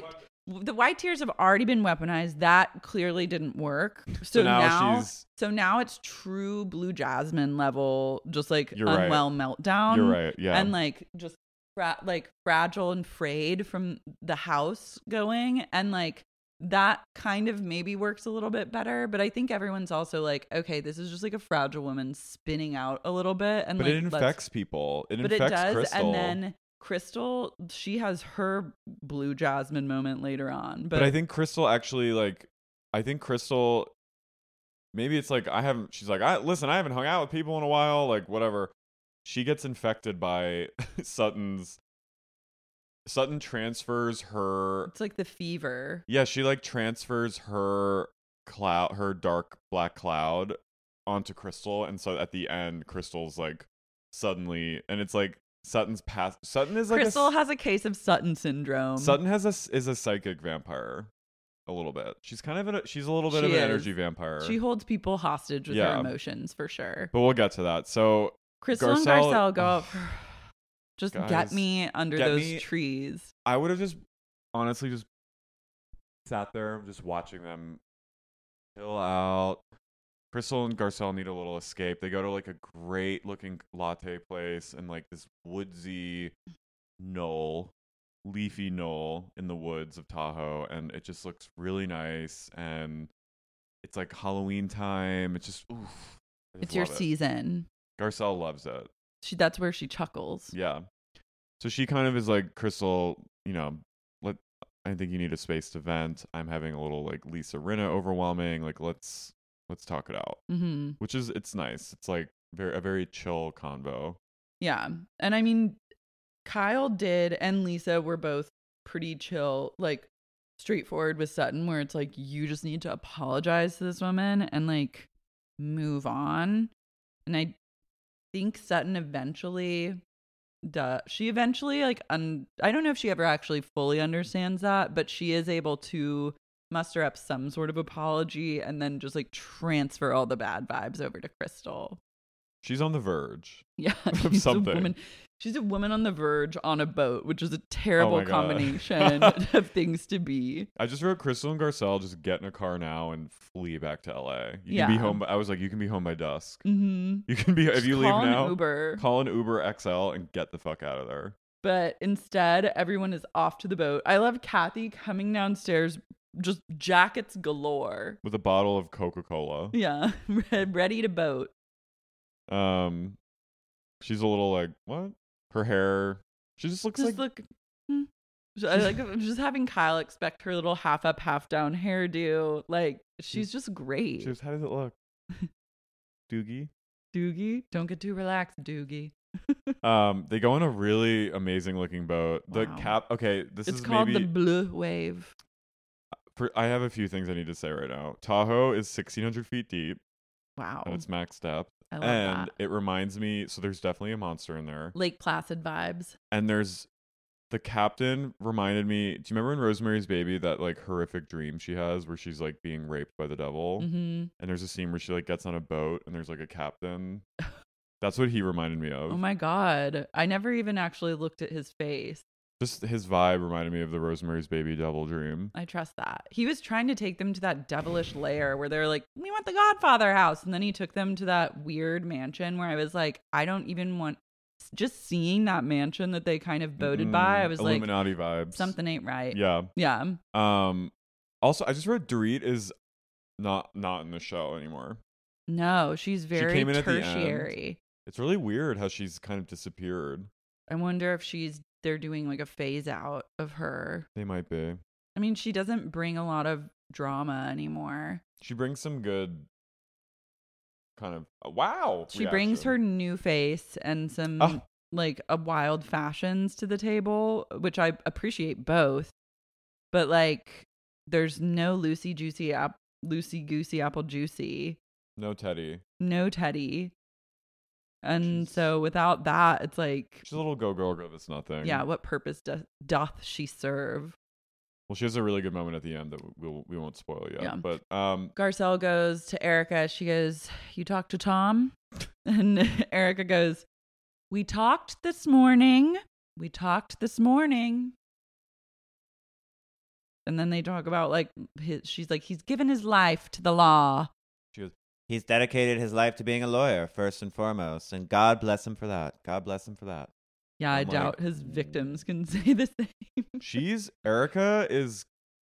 the white tears have already been weaponized. That clearly didn't work. So, So now now, she's- so now it's true Blue Jasmine level, just like You're right. unwell meltdown. You're right, yeah. And like just fra- like fragile and frayed from the house going, and like that kind of maybe works a little bit better. But I think everyone's also like, okay, this is just like a fragile woman spinning out a little bit, and But like it let's- infects people. It but infects it does, Crystal. and then Crystal, she has her Blue Jasmine moment later on. But, But I think Crystal actually like I think Crystal maybe it's like I haven't she's like, I listen, I haven't hung out with people in a while, like whatever. She gets infected by Sutton's Sutton transfers her it's like the fever. Yeah, she like transfers her cloud her dark black cloud onto Crystal, and so at the end Crystal's like suddenly and it's like Sutton's past Sutton is like Crystal a, has a case of Sutton syndrome. Sutton has a is a psychic vampire, a little bit. She's kind of a, she's a little bit She of an is. energy vampire. She holds people hostage with Yeah. her emotions for sure. But we'll get to that. So Crystal and Garcelle- Garcelle go out for just Guys, get me under get those me- trees. I would have just honestly just sat there just watching them chill out. Crystal and Garcelle need a little escape. They go to like a great looking latte place and like this woodsy knoll, leafy knoll in the woods of Tahoe, and it just looks really nice. And it's like Halloween time. It's just oof. I just It's your love it. season. Garcelle loves it. She that's where she chuckles. Yeah. So she kind of is like, Crystal, you know, let I think you need a space to vent. I'm having a little like Lisa Rinna overwhelming. Like let's let's talk it out. Mm-hmm. Which is it's nice. It's like very a very chill convo. Yeah. And I mean, Kyle did and Lisa were both pretty chill, like straightforward with Sutton, where it's like, you just need to apologize to this woman and like move on. And I think Sutton eventually does. She eventually, like, un- I don't know if she ever actually fully understands that, but she is able to muster up some sort of apology and then just like transfer all the bad vibes over to Crystal. She's on the verge. Yeah, Of she's something. a woman. She's a woman on the verge on a boat, which is a terrible Oh my God. combination of things to be. I just wrote Crystal and Garcelle just get in a car now and flee back to L A. You can be Yeah. home. I was like, you can be home by dusk. Mm-hmm. You can be if Just you leave call an now. Uber. Call an Uber X L and get the fuck out of there. But instead, everyone is off to the boat. I love Kathy coming downstairs, just jackets galore. With a bottle of Coca-Cola. Yeah, ready to boat. Um, she's a little like what? Her hair. She just looks Just like look. hmm. I like just having Kyle expect her little half up, half down hairdo. Like she's just great. she was, how does it look? Doogie. Doogie, don't get too relaxed, Doogie. Um, they go on a really amazing looking boat. The Wow. cap. Okay, this It's is called maybe. the Blue Wave. for, I have a few things I need to say right now. Tahoe is sixteen hundred feet deep Wow, at its max depth, I love and that. it reminds me. So there's definitely a monster in there, Lake Placid vibes. and there's the captain reminded me. Do you remember in Rosemary's Baby that like horrific dream she has where she's like being raped by the devil? Mm-hmm. And there's a scene where she like gets on a boat and there's like a captain. That's what he reminded me of. Oh my god, I never even actually looked at his face. Just his vibe reminded me of the Rosemary's Baby devil dream. I trust that. He was trying to take them to that devilish lair where they're like, we want the Godfather house. And then he took them to that weird mansion where I was like, I don't even want, just seeing that mansion that they kind of boated by, I was Illuminati like, vibes. something ain't right. Yeah. Yeah. Um. Also, I just read Dorit is not not in the show anymore. No, she's very came in at the end. tertiary. It's really weird how she's kind of disappeared. I wonder if she's, they're doing like a phase out of her. They might be. I mean, she doesn't bring a lot of drama anymore. She brings some good kind of uh, wow. She brings her reaction. new face and some Ah. like a wild fashions to the table, which I appreciate both. But like, there's no Lucy Juicy app, Lucy Goosey Apple Juicy, no Teddy. no Teddy, and She's- so without that, it's like, She's a little go girl go that's nothing. yeah, what purpose doth doth she serve? Well, she has a really good moment at the end that we'll we won't spoil yet. Yeah. But um, Garcelle goes to Erica. She goes, "You talked to Tom?" And Erica goes, "We talked this morning. We talked this morning." And then they talk about like his, she's like, he's given his life to the law. She goes, he's dedicated his life to being a lawyer first and foremost, and God bless him for that. God bless him for that. Yeah, I I'm doubt like, his victims can say the same. She's Erica is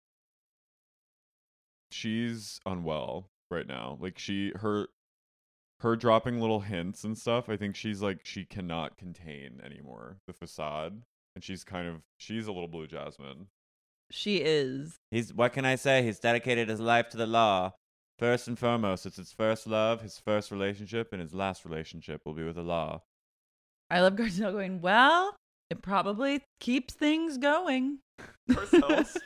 she's unwell right now. Like she her her dropping little hints and stuff. I think she's like she cannot contain anymore the facade, and she's kind of she's a little Blue Jasmine. She is. He's what can I say? He's dedicated his life to the law. First and foremost, it's his first love, his first relationship, and his last relationship will be with the law. I love Garcelle going, well, it probably keeps things going. Garcelle's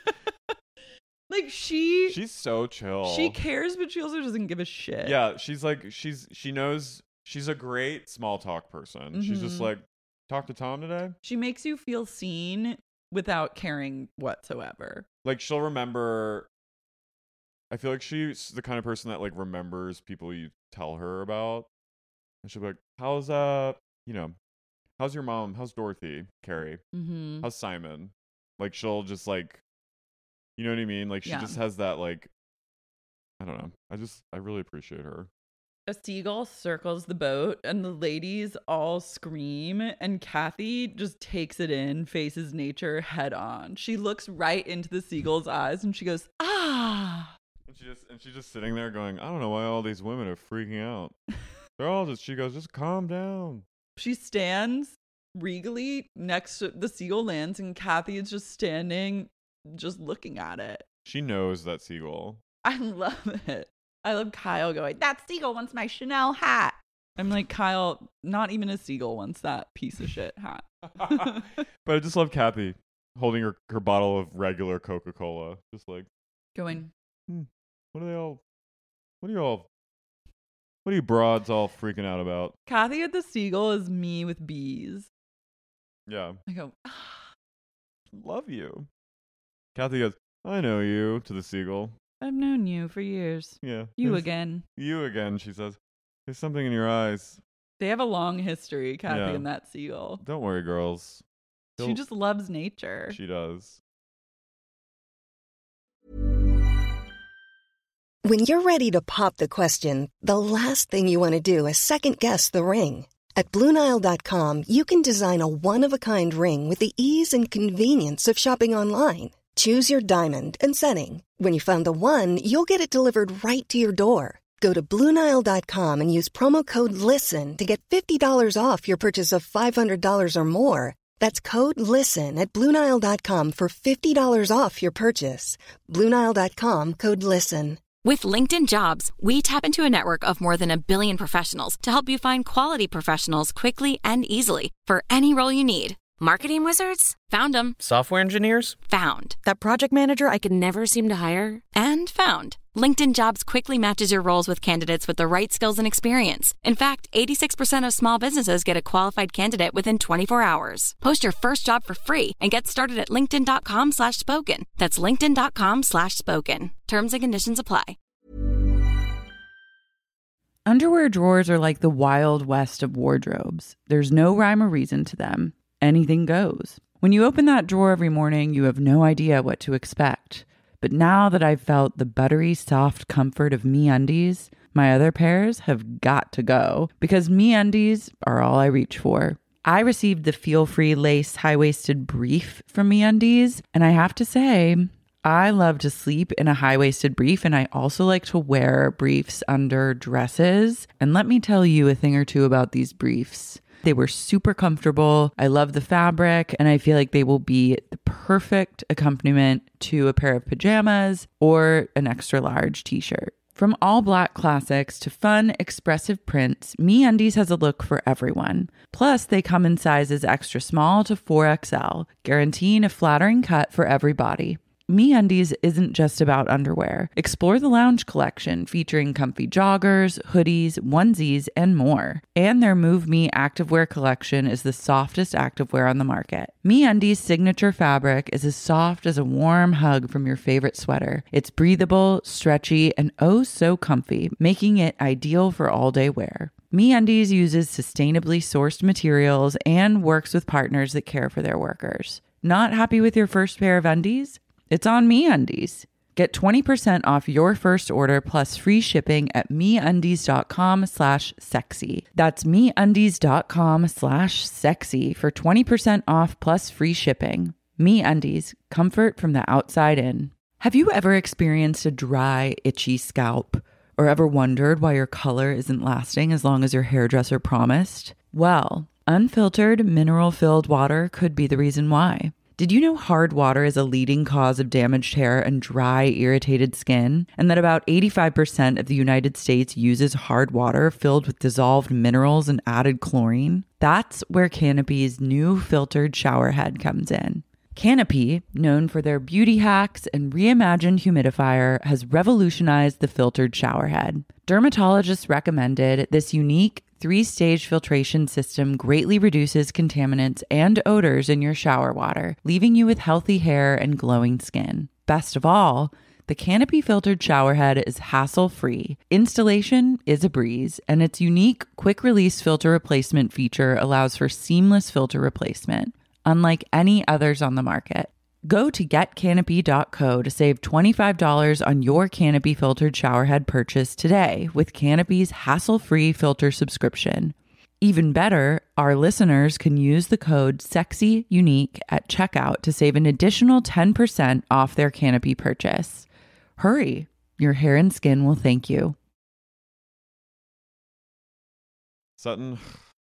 Like she she's so chill. She cares, but she also doesn't give a shit. Yeah, she's like she's she knows she's a great small talk person. Mm-hmm. She's just like, talk to Tom today. She makes you feel seen without caring whatsoever. Like she'll remember. I feel like she's the kind of person that like remembers people you tell her about, and she'll be like, "How's uh, you know, how's your mom? How's Dorothy? Carrie? Mm-hmm. How's Simon?" Like she'll just like, you know what I mean? Like she Yeah. just has that like, I don't know. I just I really appreciate her. A seagull circles the boat and the ladies all scream, and Kathy just takes it in, faces nature head on. She looks right into the seagull's eyes and she goes, ah. And she just and she's just sitting there going, I don't know why all these women are freaking out. They're all just she goes, just calm down. She stands regally next to the seagull lands, and Kathy is just standing, just looking at it. She knows that seagull. I love it. I love Kyle going, that seagull wants my Chanel hat. I'm like, Kyle, not even a seagull wants that piece of shit hat. But I just love Kathy holding her, her bottle of regular Coca-Cola. Just like, Going, hmm, what are they all, what are you all, what are you broads all freaking out about? Kathy at the seagull is me with bees. Yeah. I go, ah, Love you. Kathy goes, I know you, to the seagull. I've known you for years. Yeah. You there's- again. You again, she says. There's something in your eyes. They have a long history, Kathy Yeah. and that seagull. Don't worry, girls. She He'll- just loves nature. She does. When you're ready to pop the question, the last thing you want to do is second-guess the ring. At Blue Nile dot com, you can design a one-of-a-kind ring with the ease and convenience of shopping online. Choose your diamond and setting. When you find the one, you'll get it delivered right to your door. Go to Blue Nile dot com and use promo code LISTEN to get fifty dollars off your purchase of five hundred dollars or more. That's code LISTEN at Blue Nile dot com for fifty dollars off your purchase. Blue Nile dot com, code LISTEN. With LinkedIn Jobs, we tap into a network of more than a billion professionals to help you find quality professionals quickly and easily for any role you need. Marketing wizards? Found them. Software engineers? Found. That project manager I could never seem to hire? And found. LinkedIn Jobs quickly matches your roles with candidates with the right skills and experience. In fact, eighty-six percent of small businesses get a qualified candidate within twenty-four hours. Post your first job for free and get started at linkedin.com slash spoken. That's linkedin.com slash spoken. Terms and conditions apply. Underwear drawers are like the wild west of wardrobes. There's no rhyme or reason to them. Anything goes. When you open that drawer every morning, you have no idea what to expect. But now that I've felt the buttery, soft comfort of MeUndies, my other pairs have got to go, because MeUndies are all I reach for. I received the feel-free lace high-waisted brief from MeUndies, and I have to say, I love to sleep in a high-waisted brief, and I also like to wear briefs under dresses. And let me tell you a thing or two about these briefs. They were super comfortable. I love the fabric, and I feel like they will be the perfect accompaniment to a pair of pajamas or an extra large t-shirt. From all black classics to fun, expressive prints, MeUndies has a look for everyone. Plus, they come in sizes extra small to four X L, guaranteeing a flattering cut for every body. MeUndies isn't just about underwear. Explore the lounge collection featuring comfy joggers, hoodies, onesies, and more. And their Move Me activewear collection is the softest activewear on the market. MeUndies' signature fabric is as soft as a warm hug from your favorite sweater. It's breathable, stretchy, and oh so comfy, making it ideal for all-day wear. MeUndies uses sustainably sourced materials and works with partners that care for their workers. Not happy with your first pair of undies? It's on MeUndies. Get twenty percent off your first order plus free shipping at MeUndies.com slash sexy. That's MeUndies.com slash sexy for twenty percent off plus free shipping. MeUndies, comfort from the outside in. Have you ever experienced a dry, itchy scalp? Or ever wondered why your color isn't lasting as long as your hairdresser promised? Well, unfiltered, mineral-filled water could be the reason why. Did you know hard water is a leading cause of damaged hair and dry, irritated skin? And that about eighty-five percent of the United States uses hard water filled with dissolved minerals and added chlorine? That's where Canopy's new filtered shower head comes in. Canopy, known for their beauty hacks and reimagined humidifier, has revolutionized the filtered shower head. Dermatologists recommended this unique three-stage filtration system greatly reduces contaminants and odors in your shower water, leaving you with healthy hair and glowing skin. Best of all, the Canopy filtered shower head is hassle-free. Installation is a breeze, and its unique quick-release filter replacement feature allows for seamless filter replacement, unlike any others on the market. Go to get canopy dot co to save twenty-five dollars on your Canopy filtered showerhead purchase today with Canopy's hassle-free filter subscription. Even better, our listeners can use the code SEXYUNIQUE at checkout to save an additional ten percent off their Canopy purchase. Hurry, your hair and skin will thank you. Sutton.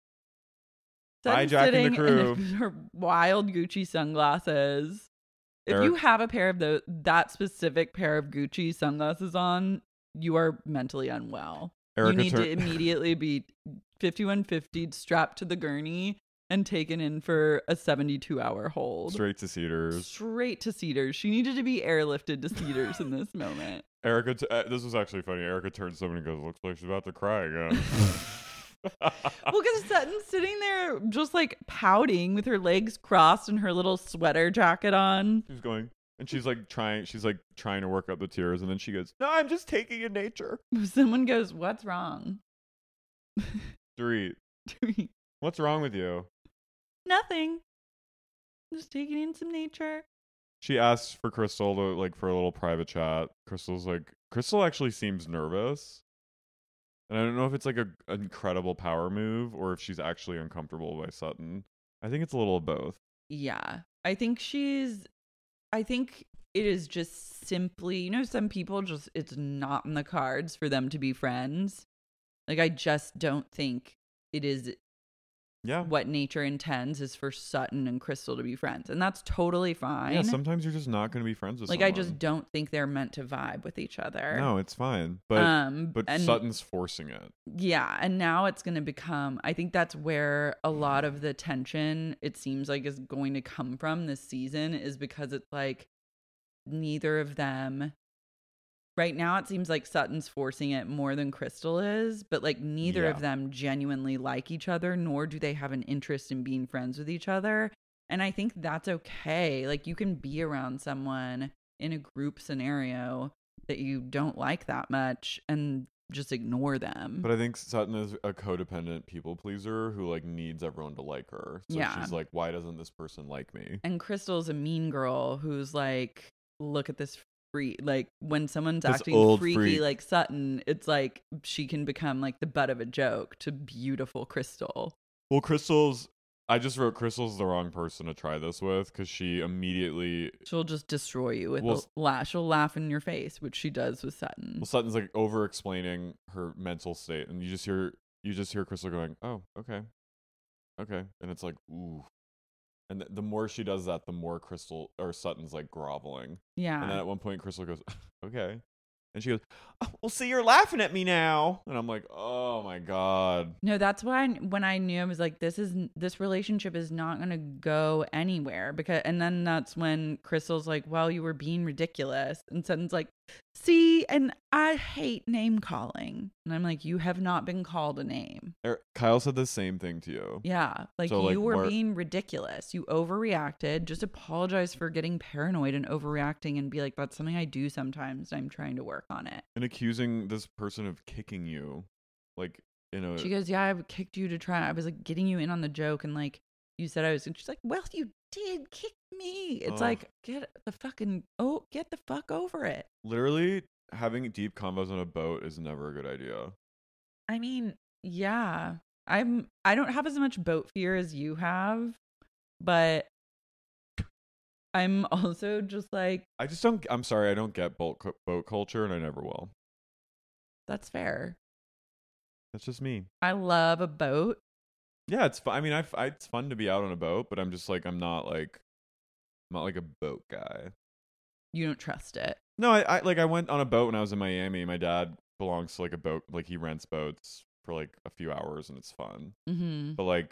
Sutton's Hijacking sitting the crew. in her wild Gucci sunglasses. If Eric- you have a pair of the that specific pair of Gucci sunglasses on, you are mentally unwell. Erica you need tur- to immediately be fifty-one fifty strapped to the gurney and taken in for a seventy-two hour hold. Straight to Cedars. Straight to Cedars. She needed to be airlifted to Cedars in this moment. Erica, t- uh, this was actually funny. Erica turns to someone and goes, "Looks like she's about to cry again." Well, because Sutton's sitting there just like pouting with her legs crossed and her little sweater jacket on. She's going, and she's like trying. She's like trying to work up the tears, and then she goes, "No, I'm just taking in nature." Someone goes, "What's wrong?" Dorit, what's wrong with you? Nothing. Just taking in some nature. She asks for Crystal to like for a little private chat. Crystal's like, Crystal actually seems nervous. And I don't know if it's like a, an incredible power move or if she's actually uncomfortable by Sutton. I think it's a little of both. Yeah. I think she's, I think it is just simply, you know, some people just, it's not in the cards for them to be friends. Like, I just don't think it is Yeah. what nature intends is for Sutton and Crystal to be friends. And that's totally fine. Yeah, sometimes you're just not going to be friends with like, someone. I just don't think they're meant to vibe with each other. No, it's fine. But Um, but and- Sutton's forcing it. Yeah, and now it's going to become, I think that's where a lot of the tension, it seems like, is going to come from this season, is because it's like neither of them, right now it seems like Sutton's forcing it more than Crystal is, but like neither Yeah. of them genuinely like each other, nor do they have an interest in being friends with each other. And I think that's okay. Like, you can be around someone in a group scenario that you don't like that much and just ignore them. But I think Sutton is a codependent people pleaser who like needs everyone to like her. So Yeah. she's like, why doesn't this person like me? And Crystal's a mean girl who's like, look at this free, like when someone's This acting old freaky freak. like Sutton, it's like she can become like the butt of a joke to beautiful Crystal. Well, Crystal's, I just wrote Crystal's the wrong person to try this with because she immediately, She'll just destroy you with Well, a laugh. She'll laugh in your face, which she does with Sutton. well, Sutton's like over explaining her mental state. And you just hear, you just hear Crystal going, oh, okay. Okay. And it's like, ooh. And th- the more she does that, the more Crystal or Sutton's like groveling. Yeah. And then at one point, Crystal goes, okay. And she goes, oh, well, see, you're laughing at me now. And I'm like, oh my God. No, that's why I, when I knew, I was like, this is this relationship is not going to go anywhere. Because, and then that's when Crystal's like, well, you were being ridiculous. And Sutton's like, see, and I hate name calling. And I'm like, you have not been called a name. Er- Kyle said the same thing to you. Yeah, like So, you like, were Mar- being ridiculous. You overreacted. Just apologize for getting paranoid and overreacting and be like, that's something I do sometimes. I'm trying to work on it. And accusing this person of kicking you. Like, you know. She goes, yeah, I kicked you to try. I was like getting you in on the joke and like you said I was, and she's like, well, you did kick me. It's Ugh. like, get the fucking, oh, get the fuck over it. Literally, having deep combos on a boat is never a good idea. I mean, yeah, I'm, I don't have as much boat fear as you have, but I'm also just like, I just don't, I'm sorry, I don't get boat, boat culture, and I never will. that's fair. That's just me. I love a boat. Yeah, it's fun. I mean, I, I, it's fun to be out on a boat, but I'm just like, I'm not like, I'm not like a boat guy. You don't trust it. No, I, I like, I went on a boat when I was in Miami. My dad belongs to like a boat, like he rents boats for like a few hours, and it's fun. Mm-hmm. But like,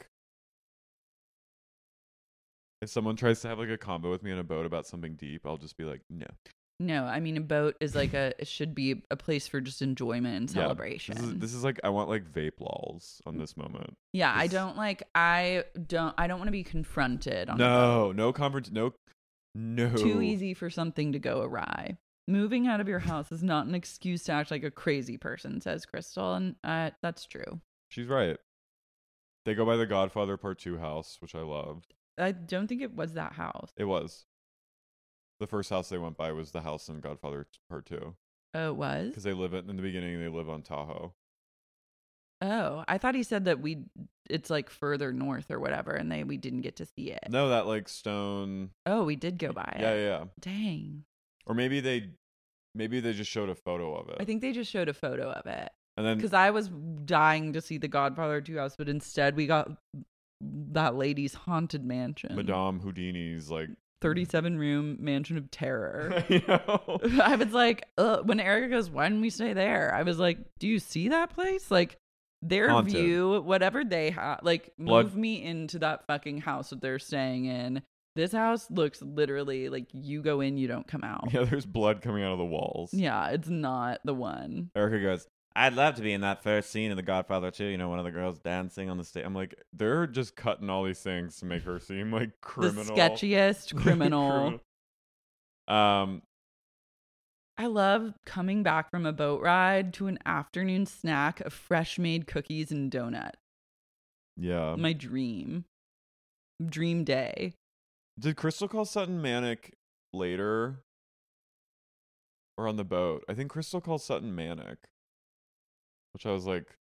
if someone tries to have like a combo with me on a boat about something deep, I'll just be like, no. No, I mean, a boat is like a, it should be a place for just enjoyment and Yeah, celebration. This is, this is like, I want like vape lols on this moment. Yeah, I This- don't like, I don't, I don't want to be confronted on a No, no conference, no, no. boat. Too easy for something to go awry. Moving out of your house is not an excuse to act like a crazy person, says Crystal, and uh, that's true. She's right. They go by the Godfather Part Two house, which I loved. I don't think it was that house. It was. The first house they went by was the house in Godfather Part Two. Oh, it was? Because they live in, in the beginning, they live on Tahoe. Oh, I thought he said that we, it's like further north or whatever, and they we didn't get to see it. No, that like stone. Oh, we did go by Yeah, it. yeah, yeah. Dang. Or maybe they, maybe they just showed a photo of it. I think they just showed a photo of it. And then Because I was dying to see the Godfather two house, but instead we got that lady's haunted mansion. Madame Houdini's like thirty-seven room mansion of terror. you know? I was like, ugh, when Erica goes, why didn't we stay there? I was like, do you see that place? Like, their Haunted. view, whatever they have, like, Blood- move me into that fucking house that they're staying in. This house looks literally like you go in, you don't come out. Yeah, there's blood coming out of the walls. Yeah, it's not the one. Erica goes, I'd love to be in that first scene in The Godfather two. You know, one of the girls dancing on the stage. I'm like, they're just cutting all these things to make her seem like criminal. The sketchiest criminal. um, I love coming back from a boat ride to an afternoon snack of fresh made cookies and donuts. yeah. My dream. Dream day. Did Crystal call Sutton manic later? Or on the boat? I think Crystal called Sutton manic. Which I was like,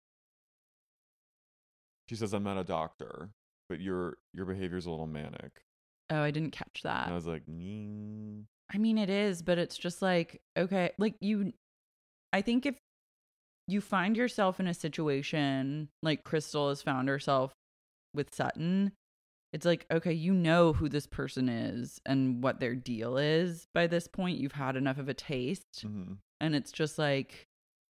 she says, I'm not a doctor, but your your behavior's a little manic. Oh, I didn't catch that. And I was like, mm. I mean, it is, but it's just like, okay, like you, I think if you find yourself in a situation like Crystal has found herself with Sutton, it's like, okay, you know who this person is and what their deal is by this point. You've had enough of a taste. Mm-hmm. And it's just like,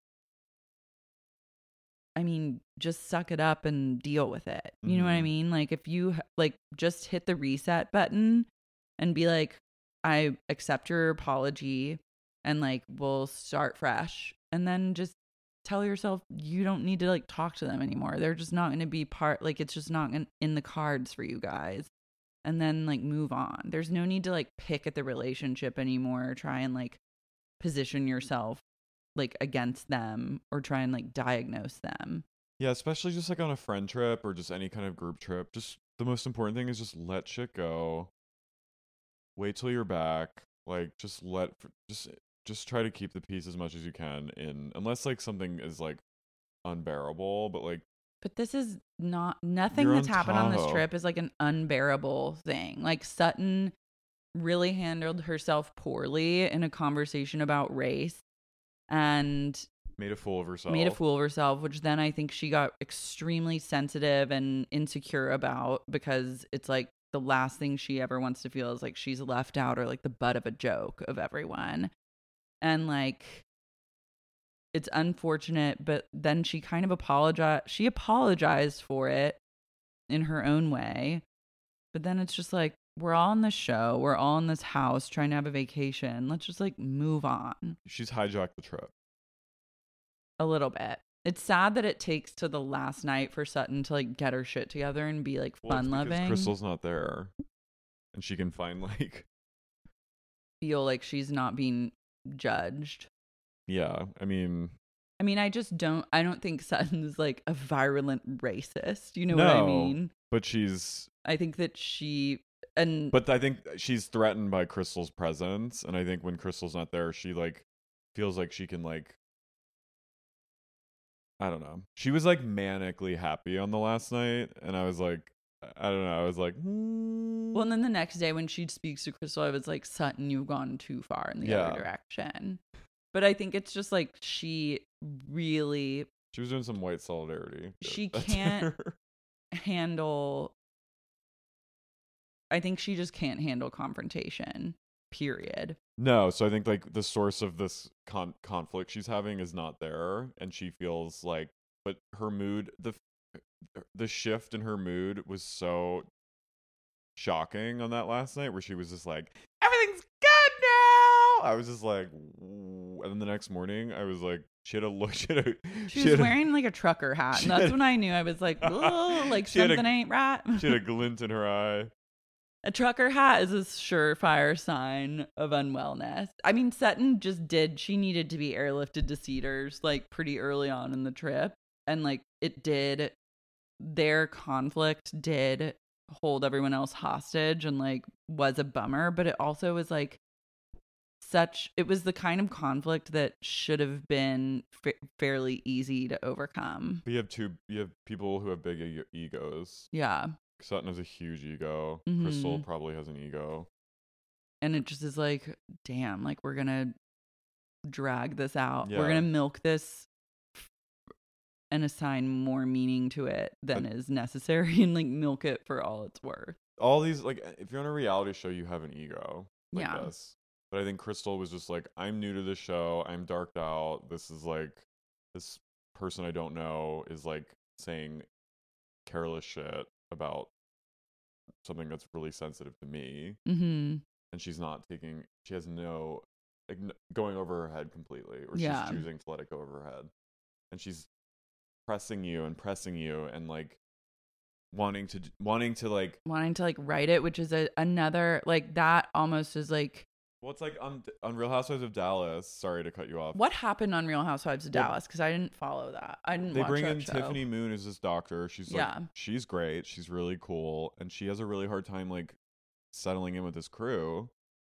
I mean, just suck it up and deal with it. You mm-hmm. know what I mean? Like, if you, like, just hit the reset button and be like, I accept your apology and, like, we'll start fresh. And then just tell yourself you don't need to, like, talk to them anymore. They're just not going to be part, like, it's just not in the cards for you guys. And then, like, move on. There's no need to, like, pick at the relationship anymore or try and, like, position yourself like against them or try and like diagnose them. Yeah, especially just like on a friend trip or just any kind of group trip. Just the most important thing is just let shit go. Wait till you're back. Like just let just just try to keep the peace as much as you can in unless like something is like unbearable, but like But this is not nothing that's happened on this trip is like an unbearable thing. Like Sutton really handled herself poorly in a conversation about race. And made a fool of herself. Made a fool of herself, which then I think she got extremely sensitive and insecure about because it's like the last thing she ever wants to feel is like she's left out or like the butt of a joke of everyone. And like, it's unfortunate, but then she kind of apologized. She apologized for it in her own way. But then it's just like, we're all in this show. We're all in this house trying to have a vacation. Let's just like move on. She's hijacked the trip. A little bit. It's sad that it takes to the last night for Sutton to like get her shit together and be like well, fun loving. Crystal's not there. And she can find like feel like she's not being judged. Yeah. I mean I mean, I just don't I don't think Sutton's like a virulent racist. You know no, what I mean? But she's I think that she and But I think she's threatened by Crystal's presence, and I think when Crystal's not there, she like feels like she can like I don't know. She was like manically happy on the last night, and I was like I don't know. I was like, hmm. Well, and then the next day when she speaks to Crystal, I was like, Sutton, you've gone too far in the Yeah. other direction. But I think it's just like she really She was doing some white solidarity. She can't handle. I think she just can't handle confrontation. Period. No, so I think like the source of this con- conflict she's having is not there, and she feels like, but her mood, the the shift in her mood was so shocking on that last night, where she was just like, everything's good now. I was just like, "Ooh." And then the next morning, I was like, she had a look. She, had a, She, she was had wearing like a trucker hat, and that's had- when I knew I was like, oh, like She had a- something ain't right. a, she had a glint in her eye. A trucker hat is a surefire sign of unwellness. I mean, Sutton just did, she needed to be airlifted to Cedars like pretty early on in the trip. And like it did, their conflict did hold everyone else hostage and like was a bummer. But it also was like such, it was the kind of conflict that should have been fa- fairly easy to overcome. But you have two, you have people who have big e- egos. Yeah. Sutton has a huge ego. Mhm. Crystal probably has an ego. And it just is like, damn, like we're going to drag this out. Yeah. We're going to milk this f- and assign more meaning to it than Uh, is necessary and like milk it for all it's worth. All these, like, if you're on a reality show, you have an ego like Yeah. this. But I think Crystal was just like, I'm new to this show. I'm darked out. This is like, this person I don't know is like saying careless shit about something that's really sensitive to me. Mm-hmm. And she's not taking, she has no, like, n- going over her head completely, or Yeah. she's choosing to let it go over her head. And she's pressing you and pressing you and like wanting to, wanting to like, Wanting to like write it, which is a, another, like that almost is like, well, it's like on, on Real Housewives of Dallas. Sorry to cut you off. what happened on Real Housewives of Well, Dallas? Because I didn't follow that. I didn't They watch bring that in show. Tiffany Moon as this doctor. She's like, Yeah. she's great. She's really cool. And she has a really hard time like settling in with this crew.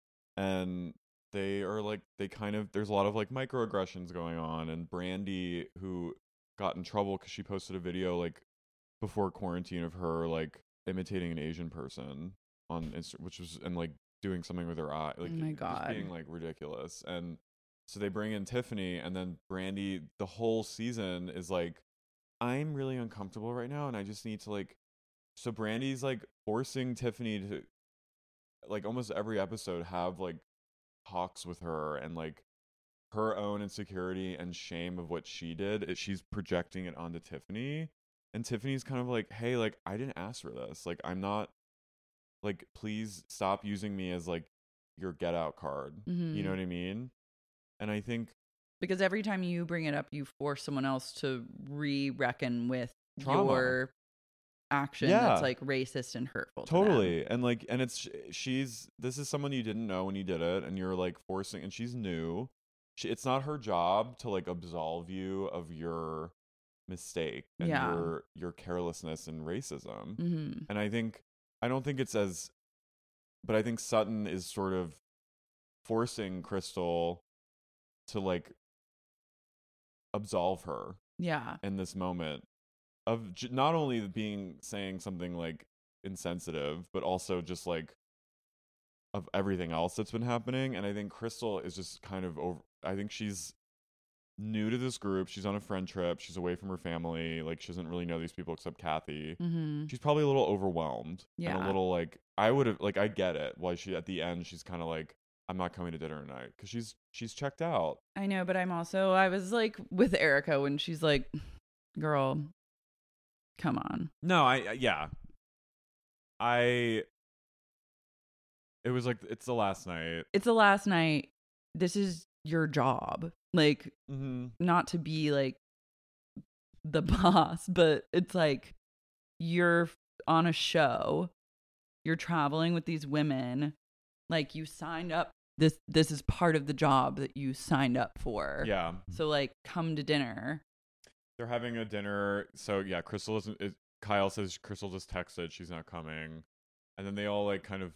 And they are like, they kind of, there's a lot of like microaggressions going on. And Brandy, who got in trouble because she posted a video like before quarantine of her like imitating an Asian person on Insta, which was, and like doing something with her eye, like Oh my just God. being like ridiculous. And so they bring in Tiffany, and then Brandy the whole season is like, I'm really uncomfortable right now, and I just need to like, so Brandy's like forcing Tiffany to like almost every episode have like talks with her, and like her own insecurity and shame of what she did, it, she's projecting it onto Tiffany. And Tiffany's kind of like, hey, like I didn't ask for this, like I'm not, like please stop using me as like your get out card. Mhm. You know what I mean? And I think Because every time you bring it up, you force someone else to re-reckon with Trauma. your action Yeah. that's like racist and hurtful. to totally. them. And like, and it's, she's, this is someone you didn't know when you did it, and you're like forcing, and she's new. She, it's not her job to like absolve you of your mistake and Yeah. your your carelessness and racism. Mhm. And I think, I don't think it's as, but I think Sutton is sort of forcing Crystal to like absolve her Yeah. in this moment of j- not only being saying something like insensitive, but also just like of everything else that's been happening. And I think Crystal is just kind of over, I think she's new to this group. She's on a friend trip. She's away from her family. Like she doesn't really know these people except Kathy. Mm-hmm. She's probably a little overwhelmed. And Yeah. a little like, I would have, like, I get it. Why she, at the end, she's kind of like, I'm not coming to dinner tonight. Cause she's, she's checked out. I know, but I'm also, I was like with Erica when she's like, girl, come on. No, I, I- yeah. I, it was like, it's the last night. It's the last night. This is your job. Like, Mm-hmm. not to be like the boss, but it's like you're on a show. You're traveling with these women. Like you signed up. This this is part of the job that you signed up for. Yeah. So like come to dinner. They're having a dinner. So yeah, Crystal is, is Kyle says Crystal just texted, she's not coming. And then they all like kind of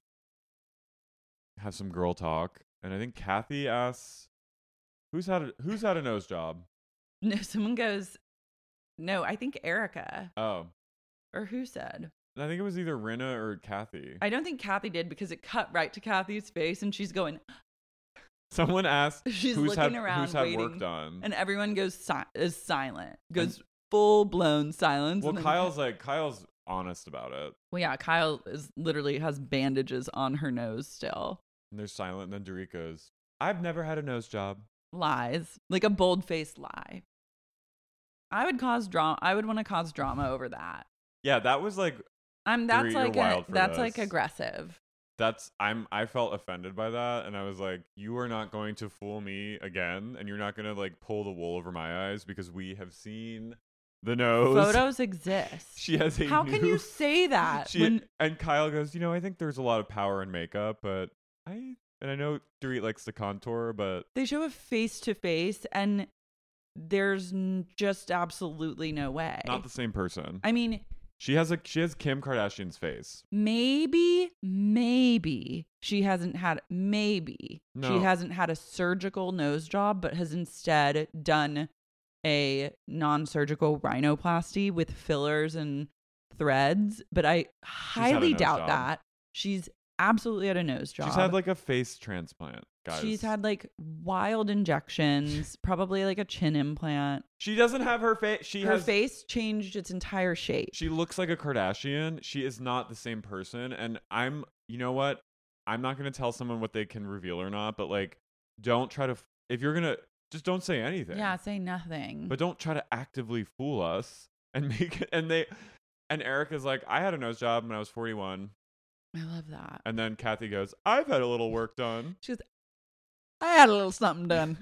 have some girl talk. And I think Kathy asks, who's had a, who's had a nose job? No, someone goes, no, I think Erica. Oh. Or who said? I think it was either Rinna or Kathy. I don't think Kathy did because it cut right to Kathy's face and she's going. Someone asked she's who's looking had, around who's had waiting, work done. and everyone goes si- is silent. Goes full blown silence. Well, and then Kyle's like Kyle's honest about it. Well, yeah, Kyle is literally has bandages on her nose still. And they're silent. And then Dorit goes, "I've never had a nose job." Lies, like a bold faced lie. I would cause drama. I would want to cause drama over that. Yeah, that was like. I'm. That's Dorit, like you're a, wild for that's this. like aggressive. That's I'm I felt offended by that, and I was like, you are not going to fool me again, and you're not going to like pull the wool over my eyes because we have seen the nose. Photos exist. She has a How new, can you say that? She, when, and Kyle goes, you know, I think there's a lot of power in makeup, but I and I know Dorit likes to contour, but they show a face to face, and there's n- just absolutely no way. Not the same person. I mean. She has a she has Kim Kardashian's face. Maybe, maybe she hasn't had maybe No. she hasn't had a surgical nose job, but has instead done a non-surgical rhinoplasty with fillers and threads. But I highly nose doubt job. that. She's absolutely had a nose job. She's had like a face transplant, guys. She's had like wild injections, probably like a chin implant. She doesn't have her face. She her has face changed its entire shape. She looks like a Kardashian. She is not the same person. And I'm, you know what? I'm not going to tell someone what they can reveal or not, but like, don't try to, if you're going to, just don't say anything. Yeah, say nothing. But don't try to actively fool us and make it. And they, and Erica's like, I had a nose job when I was forty-one. I love that. And then Kathy goes, I've had a little work done. She goes, I had a little something done.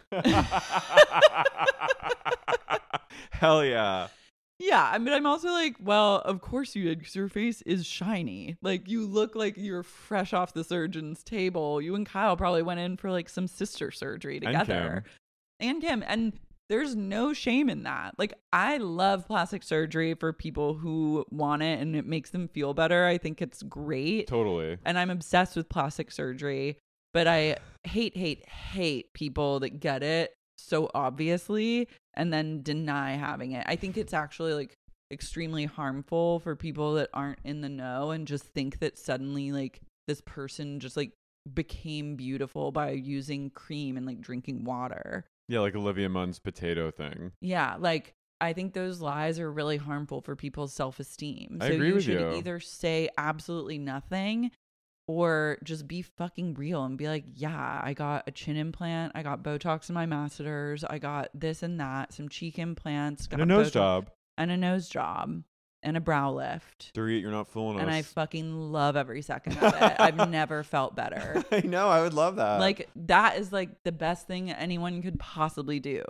Hell yeah. Yeah, I mean, I'm also like, well, of course you did, because your face is shiny. Like, you look like you're fresh off the surgeon's table. You and Kyle probably went in for like some sister surgery together. And Kim. And Kim. And there's no shame in that. Like, I love plastic surgery for people who want it and it makes them feel better. I think it's great. Totally. And I'm obsessed with plastic surgery. But I hate, hate, hate people that get it so obviously and then deny having it. I think it's actually like extremely harmful for people that aren't in the know and just think that suddenly like this person just like became beautiful by using cream and like drinking water. Yeah, like Olivia Munn's potato thing. Yeah, like I think those lies are really harmful for people's self-esteem. I so agree you with should you. either say absolutely nothing or just be fucking real and be like, yeah, I got a chin implant, I got Botox in my masseters, I got this and that, some cheek implants, got And a nose Botox, job. and a nose job, and a brow lift. Dorit, you're not fooling us. And I fucking love every second of it. I've never felt better. I know, I would love that. Like, that is like the best thing anyone could possibly do.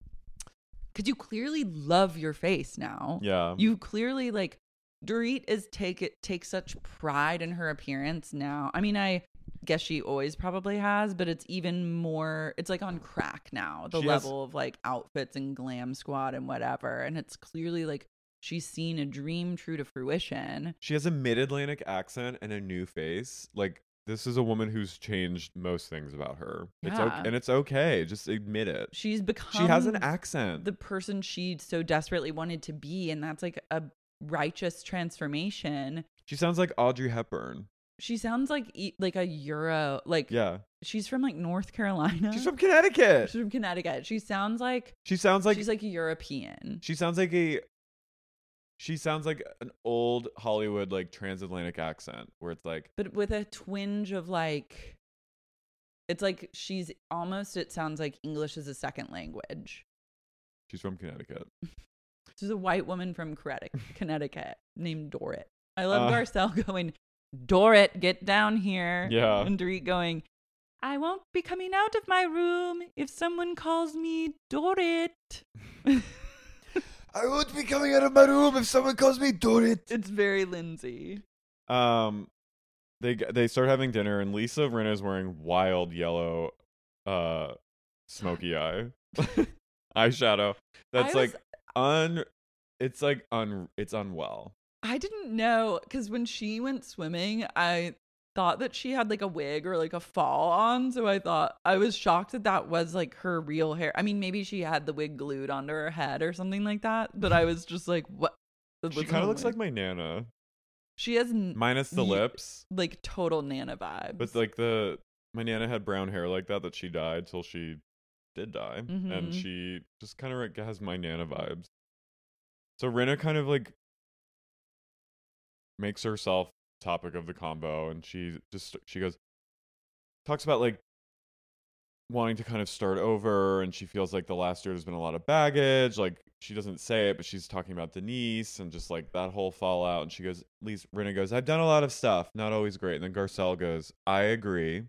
Because you clearly love your face now. Yeah. You clearly like, Dorit is take it take such pride in her appearance now. I mean, I guess she always probably has, but it's even more, it's like on crack now, the She level has- of like outfits and glam squad and whatever. And it's clearly like she's seen a dream true to fruition. She has a mid-Atlantic accent and a new face. Like, this is a woman who's changed most things about her. It's Yeah. okay, and it's okay. Just admit it. She's become She has an accent. the person she so desperately wanted to be, and that's like a righteous transformation. She sounds like Audrey Hepburn. She sounds like e- like a Euro, like Yeah. she's from like North Carolina. She's from Connecticut. She's from Connecticut. She sounds like She sounds like she's like European. she sounds like a she sounds like an old Hollywood like transatlantic accent where it's like But with a twinge of like, it's like she's almost, it sounds like English is a second language. she's from Connecticut. She's a white woman from Connecticut, Connecticut named Dorit. I love Uh. Garcelle going, Dorit, get down here. Yeah. And Dorit going, I won't be coming out of my room if someone calls me Dorit. I won't be coming out of my room if someone calls me Dorit. It's very Lindsay. Um, they they start having dinner and Lisa Rinna is wearing wild yellow, uh, smoky eye eyeshadow. That's I like was- un. It's like un. It's unwell. I didn't know, because when she went swimming, I thought that she had like a wig or like a fall on. So I thought, I was shocked that that was like her real hair. I mean, maybe she had the wig glued onto her head or something like that. But I was just like, what? She kind of looks like my Nana. She has n- minus the y- lips, like total Nana vibes. but like the my Nana had brown hair like that that she died till she did die, Mhm. and she just kind of has my Nana vibes. So Rinna kind of like makes herself topic of the combo, and she just she goes talks about like wanting to kind of start over, and she feels like the last year there's been a lot of baggage. Like she doesn't say it, but she's talking about Denise and just like that whole fallout. And she goes, at least Rinna goes, I've done a lot of stuff, not always great. And then Garcelle goes, I agree.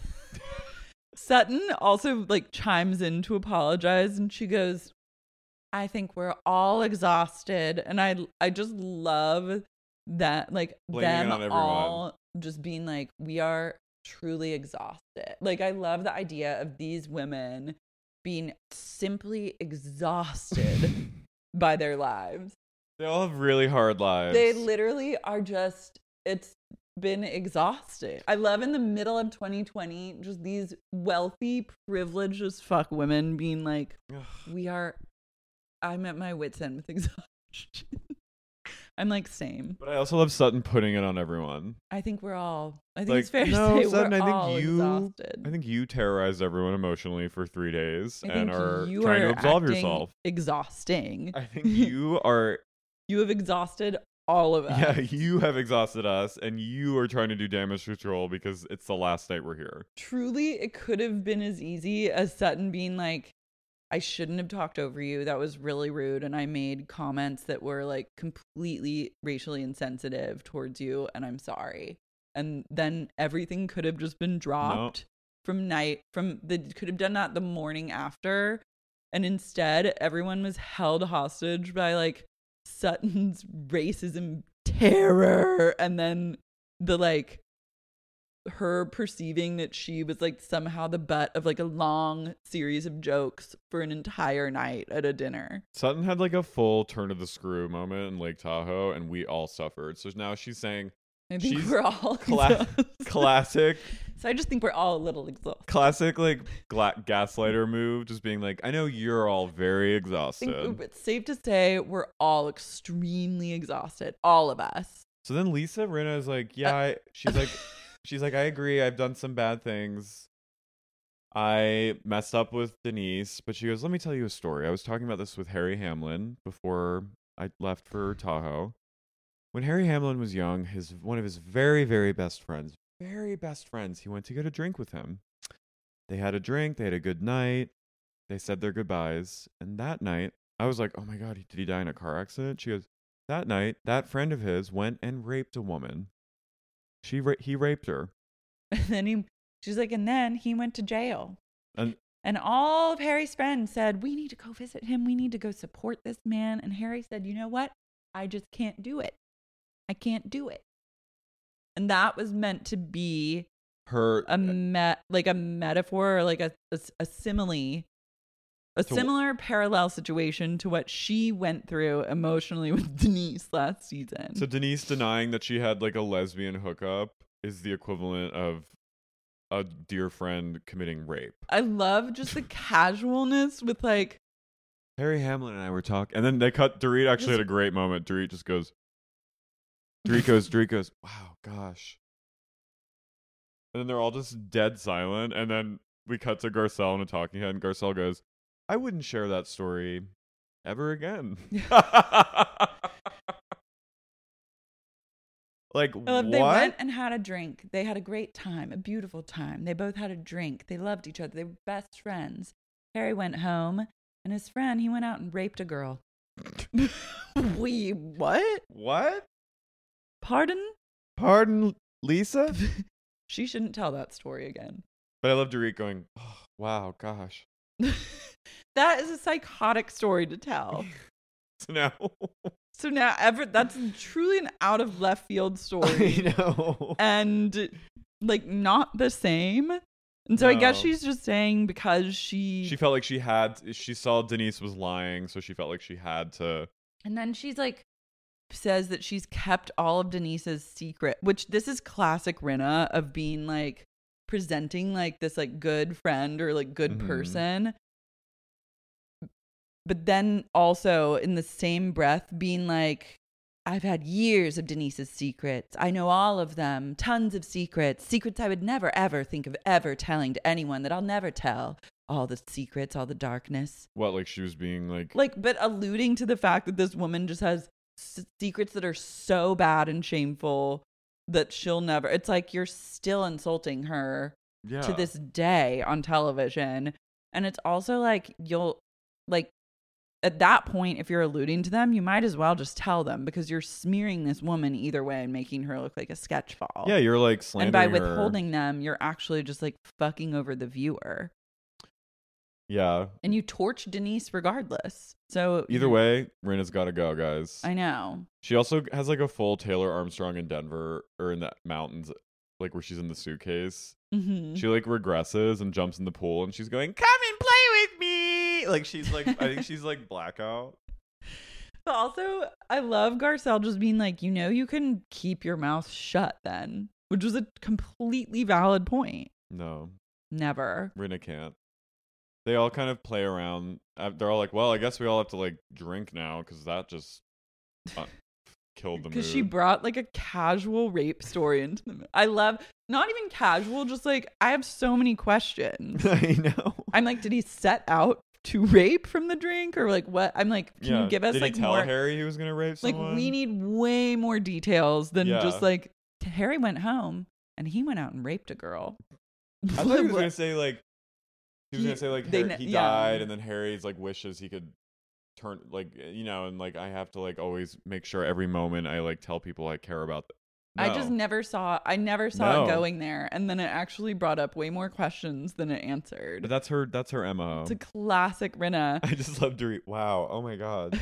Sutton also like chimes in to apologize, and she goes, I think we're all exhausted. And I I just love that, like, Blaming it them on everyone. all just being like, we are truly exhausted. Like, I love the idea of these women being simply exhausted by their lives. They all have really hard lives. They literally are just, it's been exhausted. I love in the middle of twenty twenty, just these wealthy, privileged as fuck women being like, we are, I'm at my wit's end with exhaustion. I'm like, same. But I also love Sutton putting it on everyone. I think we're all, I think Like, it's fair to no, say Sutton, we're I think all you, exhausted. I think you terrorized everyone emotionally for three days I and think are you trying are to absolve acting yourself. Exhausting. I think you are. You have exhausted all of us. Yeah, you have exhausted us, and you are trying to do damage control because it's the last night we're here. Truly, it could have been as easy as Sutton being like, I shouldn't have talked over you. That was really rude. And I made comments that were like completely racially insensitive towards you. And I'm sorry. And then everything could have just been dropped from night from the, could have done that the morning after. And instead, everyone was held hostage by like Sutton's racism terror. And then the like, her perceiving that she was like somehow the butt of like a long series of jokes for an entire night at a dinner. Sutton had like a full turn of the screw moment in Lake Tahoe, and we all suffered. So now she's saying, I think she's we're all cla- classic. So I just think we're all a little exhausted. Classic like gla- gaslighter move, just being like, I know you're all very I exhausted. think it's safe to say we're all extremely exhausted, all of us. So then Lisa Rinna is like, yeah, I, she's like. She's like, I agree. I've done some bad things. I messed up with Denise. But she goes, let me tell you a story. I was talking about this with Harry Hamlin before I left for Tahoe. When Harry Hamlin was young, his one of his very, very best friends, very best friends, he went to get a drink with him. They had a drink. They had a good night. They said their goodbyes. And that night, I was like, oh my God, did he die in a car accident? She goes, that night, that friend of his went and raped a woman. She ra- he raped her. And then he, she's like, and then he went to jail. And And all of Harry's friends said, we need to go visit him. We need to go support this man. And Harry said, you know what? I just can't do it. I can't do it. And that was meant to be her a me- like a metaphor or like a, a, a simile, a So- similar parallel situation to what she went through emotionally with Denise last season. So Denise denying that she had like a lesbian hookup is the equivalent of a dear friend committing rape. I love just the casualness with like, Harry Hamlin and I were talking, and then they cut. Dorit actually had a great moment. Dorit just goes. Dorit goes. Dorit goes. Wow, gosh. And then they're all just dead silent, and then we cut to Garcelle in a talking head, and Garcelle goes, "I wouldn't share that story ever again." Like, I love what? they went and had a drink. They had a great time, a beautiful time. They both had a drink. They loved each other. They were best friends. Harry went home, and his friend, he went out and raped a girl. We, what? What? Pardon? Pardon, Lisa? She shouldn't tell that story again. But I love Dorit going, oh, wow, gosh. That is a psychotic story to tell. So now... So now, ever that's truly an out of left field story. I know. And, like, not the same. And so I guess No. she's just saying because she... She felt like she had... She saw Denise was lying, so she felt like she had to... And then she's like, says that she's kept all of Denise's secret, which this is classic Rinna of being like presenting like this like good friend or like good mm-hmm. person. But then also in the same breath being like, I've had years of Denise's secrets. I know all of them. Tons of secrets. Secrets I would never, ever think of ever telling to anyone that I'll never tell. All the secrets, all the darkness. What, like she was being like... Like, but alluding to the fact that this woman just has s- secrets that are so bad and shameful that she'll never... It's like you're still insulting her yeah. to this day on television. And it's also like you'll... Like, at that point, if you're alluding to them, you might as well just tell them because you're smearing this woman either way and making her look like a sketchball. Yeah, you're like slandering And by her. withholding them, you're actually just like fucking over the viewer. Yeah. And you torch Denise regardless. So either way, Rinna's got to go, guys. I know. She also has like a full Taylor Armstrong in Denver or in the mountains, like where she's in the suitcase. Mm-hmm. She like regresses and jumps in the pool and she's going, come and play with me. Like she's like, I think she's like blackout. But also, I love Garcelle just being like, you know, you can keep your mouth shut then, which was a completely valid point. No. Never. Rinna can't. They all kind of play around. They're all like, well, I guess we all have to like drink now because that just uh, killed the mood. Because she brought like a casual rape story into the I love, not even casual, just like, I have so many questions. I know. I'm like, did he set out to rape from the drink or like what? I'm like, can yeah. you give us did like he tell more? Harry he was going to rape someone? Like, we need way more details than yeah. just like, Harry went home and he went out and raped a girl. I thought he was going to say like, He was he, gonna say like they, Harry, he yeah. died, and then Harry's like wishes he could turn like you know, and like I have to like always make sure every moment I like tell people I care about them. No. I just never saw. I never saw no. it going there, and then it actually brought up way more questions than it answered. But that's her. That's her M O. It's a classic Rinna. I just love to read. Wow. Oh my god.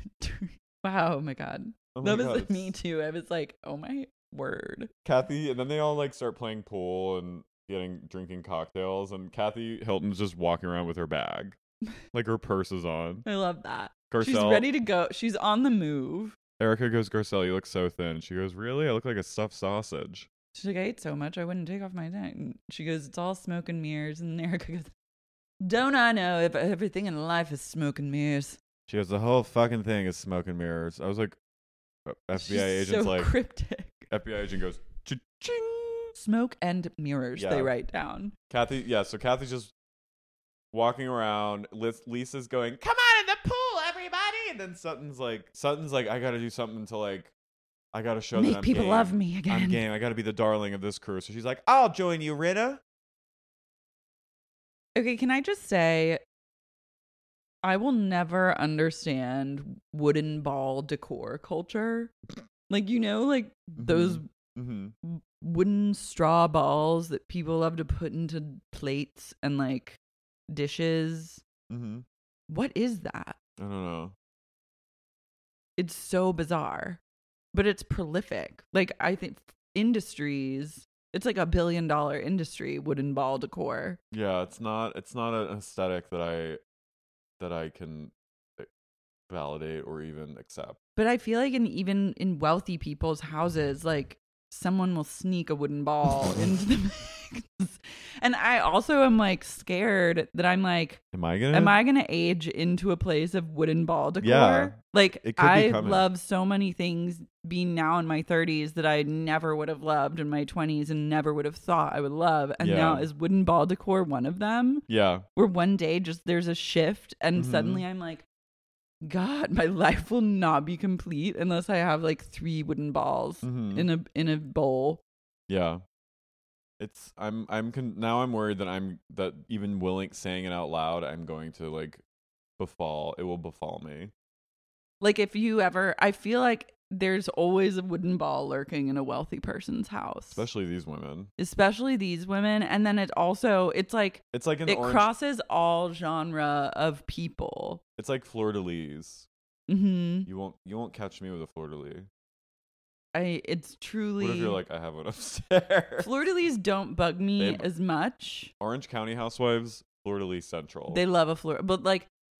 Wow. Oh my god. Oh my that was god. like me too. I was like, oh my word. Kathy, and then they all like start playing pool and getting drinking cocktails, and Kathy Hilton's just walking around with her bag, like her purse is on. I love that. Garcelle, she's ready to go. She's on the move. Erica goes, Garcelle, you look so thin. She goes, really? I look like a stuffed sausage. She's like, I ate so much I wouldn't take off my neck. And she goes, it's all smoke and mirrors. And Erica goes, don't I know if everything in life is smoke and mirrors? She goes, the whole fucking thing is smoke and mirrors. I was like, F B I she's agent's so like cryptic. F B I agent goes, cha-ching. Smoke and mirrors, yeah. they write down. Kathy, yeah, so Kathy's just walking around. Lisa's going, come on in the pool, everybody. And then Sutton's like, Sutton's like, I got to do something to like, I got to show Make that I'm people game. love me again. I'm game. I got to be the darling of this crew. So she's like, I'll join you, Rinna. Okay, can I just say, I will never understand wooden ball decor culture. Like, you know, like mm-hmm. those mm-hmm. wooden straw balls that people love to put into plates and like dishes. Mm-hmm. What is that? I don't know. It's so bizarre, but it's prolific. Like, I think industries, it's like a billion dollar industry, wooden ball decor. Yeah, it's not, it's not an aesthetic that I, that I can validate or even accept. But I feel like in even in wealthy people's houses, like someone will sneak a wooden ball into the mix. And I also am like scared that I'm like, am I gonna, am I gonna age into a place of wooden ball decor? Yeah, like it could I be coming. love so many things being now in my thirties that I never would have loved in my twenties and never would have thought I would love. And yeah. now is wooden ball decor one of them? Yeah. Where one day just there's a shift and mm-hmm. suddenly I'm like, God, my life will not be complete unless I have like three wooden balls mm-hmm. in a in a bowl. Yeah, it's I'm I'm con- now I'm worried that I'm that even willing saying it out loud, I'm going to like befall. It will befall me. Like if you ever, I feel like there's always a wooden ball lurking in a wealthy person's house, especially these women. Especially these women, and then it also it's like it's like an it orange- crosses all genre of people. It's like fleur de lis. Mm-hmm. You won't you won't catch me with a fleur de lis. I it's truly. What if you're like, I have one upstairs? Fleur de lis don't bug me they, as much. Orange County Housewives, fleur de lis central. They love a fleur, but like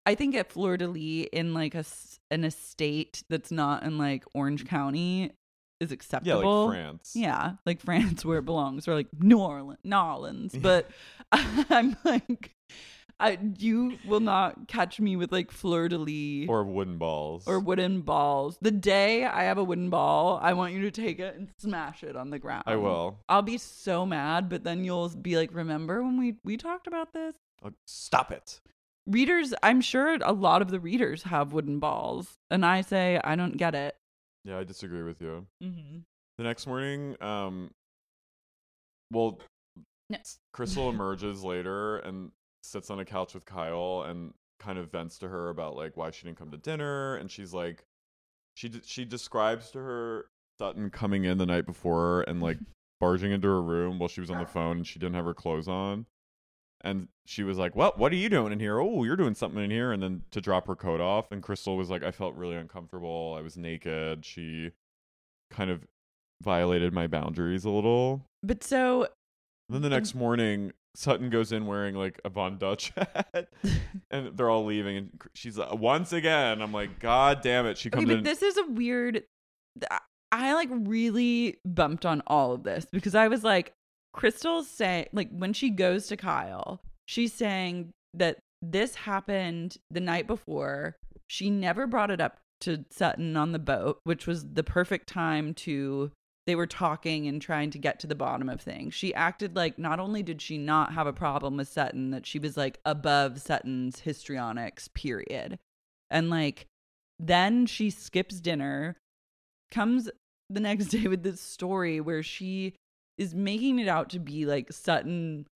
I think at Fleur de Lis in like a s- an estate that's not in like Orange County is acceptable. Yeah, like France. Yeah, like France where it belongs, or like New Orleans, New Orleans. But I'm like, I you will not catch me with like Fleur de Lis Or wooden balls. or wooden balls. The day I have a wooden ball, I want you to take it and smash it on the ground. I will. I'll be so mad, but then you'll be like, remember when we, we talked about this? Oh, stop it. Readers, I'm sure a lot of the readers have wooden balls. And I say, I don't get it. Yeah, I disagree with you. Mm-hmm. The next morning, um, well, No. Crystal emerges later and sits on a couch with Kyle and kind of vents to her about like why she didn't come to dinner. And she's like, she d- she describes to her Sutton coming in the night before and like barging into her room while she was on the phone and she didn't have her clothes on. And she was like, well, what are you doing in here? Oh, you're doing something in here. And then to drop her coat off. And Crystal was like, I felt really uncomfortable. I was naked. She kind of violated my boundaries a little. But so... Then the next morning, Sutton goes in wearing like a Von Dutch hat. And they're all leaving. And she's like, once again, I'm like, God damn it. She comes Okay, but in. this is a weird... I like really bumped on all of this because I was like, Crystal's saying, like, when she goes to Kyle, she's saying that this happened the night before. She never brought it up to Sutton on the boat, which was the perfect time to, they were talking and trying to get to the bottom of things. She acted like not only did she not have a problem with Sutton, that she was like above Sutton's histrionics, period. And like, then she skips dinner, comes the next day with this story where she is making it out to be like Sutton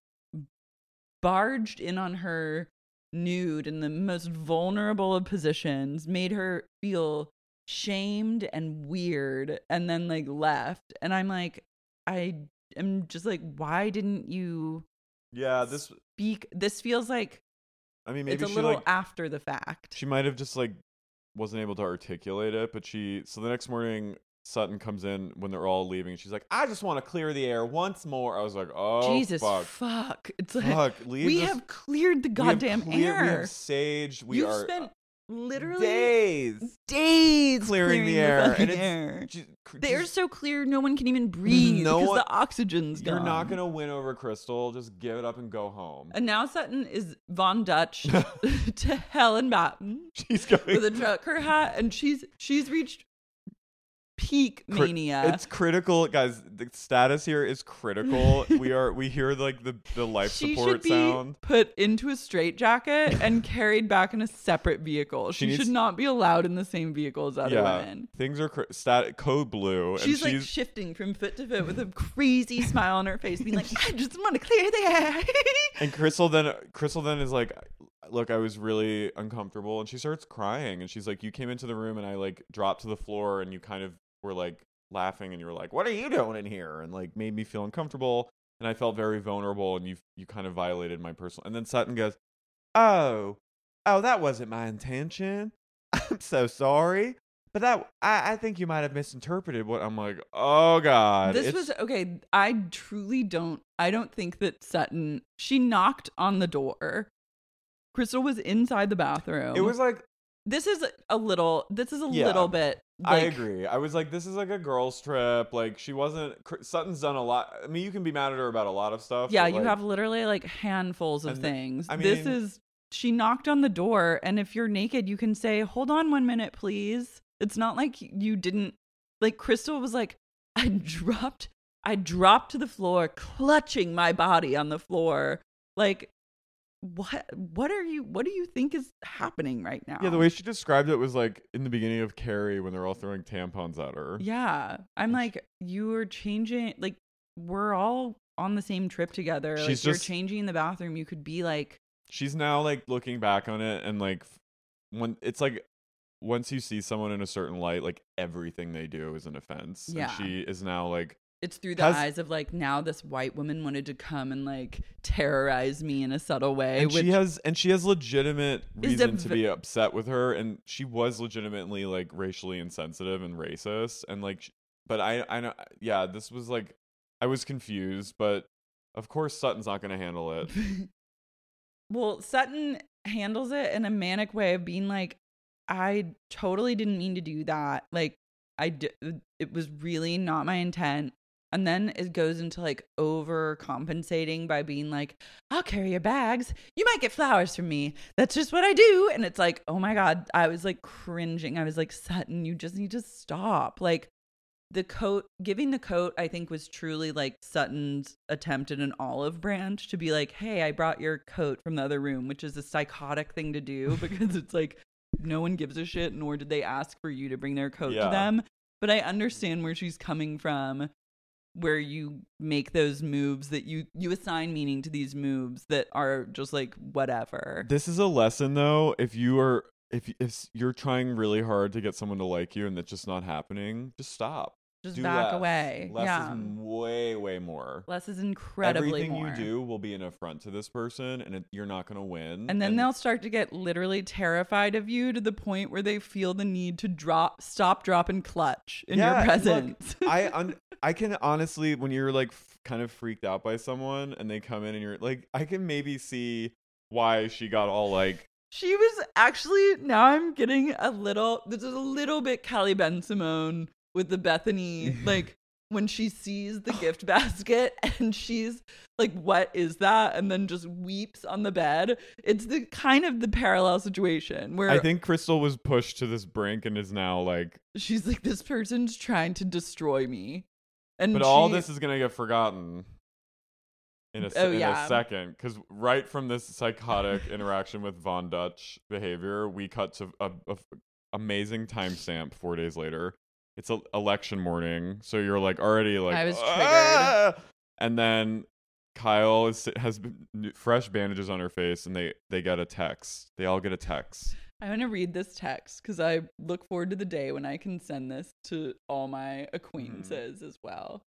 barged in on her nude in the most vulnerable of positions, made her feel shamed and weird, and then like left. And I'm like, I am just like, why didn't you yeah, this speak? This feels like I mean, maybe it's a she little like after the fact. she might have just like wasn't able to articulate it, but she so the next morning Sutton comes in when they're all leaving. She's like, I just want to clear the air once more. I was like, oh, Jesus, fuck. fuck. It's like, Fuck, leave we this- have cleared the We have goddamn clear- air. We have saged. We You've are spent literally days days clearing, the air. fucking And it's, air. ju- cr- The air's just- so clear, no one can even breathe No because one- the oxygen's gone. You're not going to win over Crystal. Just give it up and go home. And now Sutton is Von Dutch to Helen Batten She's going with a trucker hat, and she's she's reached peak Cri- mania. It's critical, guys. The status here is critical. we are we hear like the the life she support should be sound. put into a straitjacket and carried back in a separate vehicle. She, She needs- should not be allowed in the same vehicle as other Yeah, women. things are cr- stat code blue. And She's, she's like shifting from foot to foot with a crazy smile on her face, being like, "I just want to clear the air." and Crystal then Crystal then is like, look, I was really uncomfortable, and she starts crying, and she's like, you came into the room, and I like dropped to the floor, and you kind of were like laughing, and you were like, what are you doing in here? And like made me feel uncomfortable, and I felt very vulnerable, and you you kind of violated my personal. And then Sutton goes, oh, oh, that wasn't my intention. I'm so sorry. But that I, I think you might have misinterpreted what I'm like, oh God. This it's- was okay. I truly don't. I don't think that Sutton. She knocked on the door. Crystal was inside the bathroom. It was like, This is a little. This is a Yeah, little bit. I Like, agree. I was like, this is like a girls' trip. Like, she wasn't. Cr- Sutton's done a lot. I mean, you can be mad at her about a lot of stuff. Yeah, but, you like, have literally like handfuls of And, things. I this mean- is. She knocked on the door, and if you're naked, you can say, "Hold on one minute, please." It's not like you didn't. Like Crystal was like, I dropped. I dropped to the floor, clutching my body on the floor. Like, what? What are you? What do you think is happening right now? Yeah, the way she described it was like in the beginning of Carrie when they're all throwing tampons at her. Yeah, I'm like, you are changing. Like, we're all on the same trip together. She's like, you're just- changing the bathroom. You could be like, She's now like looking back on it and like f- when it's like once you see someone in a certain light, like everything they do is an offense. Yeah. And she is now like it's through the Has- eyes of like, now this white woman wanted to come and like terrorize me in a subtle way. and which she has and she has legitimate Is a reason to v- be upset with her, and she was legitimately like racially insensitive and racist, and like sh- but I I know yeah, this was like I was confused, but of course Sutton's not going to handle it. Well, Sutton handles it in a manic way of being like, I totally didn't mean to do that. Like, I d- it was really not my intent. And then it goes into like overcompensating by being like, I'll carry your bags. You might get flowers from me. That's just what I do. And it's like, oh my God, I was like cringing. I was like, Sutton, you just need to stop. Like, the coat, giving the coat, I think was truly like Sutton's attempt at an olive branch to be like, hey, I brought your coat from the other room, which is a psychotic thing to do because it's like no one gives a shit, nor did they ask for you to bring their coat Yeah. to them. But I understand where she's coming from, where you make those moves that you, you assign meaning to these moves that are just like whatever. This is a lesson though. If you are, if, if you're trying really hard to get someone to like you and that's just not happening, just stop. Just Do back less. away. Less yeah. is way, way more. Less is incredibly Everything more. you do will be an affront to this person, and it, you're not going to win. And then they'll start to get literally terrified of you to the point where they feel the need to drop, stop, drop, and clutch in yeah, your presence. Look, I un- I can honestly, when you're like f- kind of freaked out by someone and they come in and you're like, I can maybe see why she got all like. She was actually, now I'm getting a little, this is a little bit Callie Ben Simone with the Bethany, like when she sees the gift basket and she's like, what is that? And then just weeps on the bed. It's the kind of the parallel situation where I think Crystal was pushed to this brink and is now like, she's like, this person's trying to destroy me. And but she, all this is going to get forgotten in a, Oh, in yeah. a second. Because right from this psychotic interaction with Von Dutch behavior, we cut to a, a amazing timestamp four days later. It's a election morning, so you're like already like I was "Ah!" And then Kyle is, has fresh bandages on her face, and they they get a text. They all get a text. I'm going to read this text because I look forward to the day when I can send this to all my acquaintances mm-hmm. as well.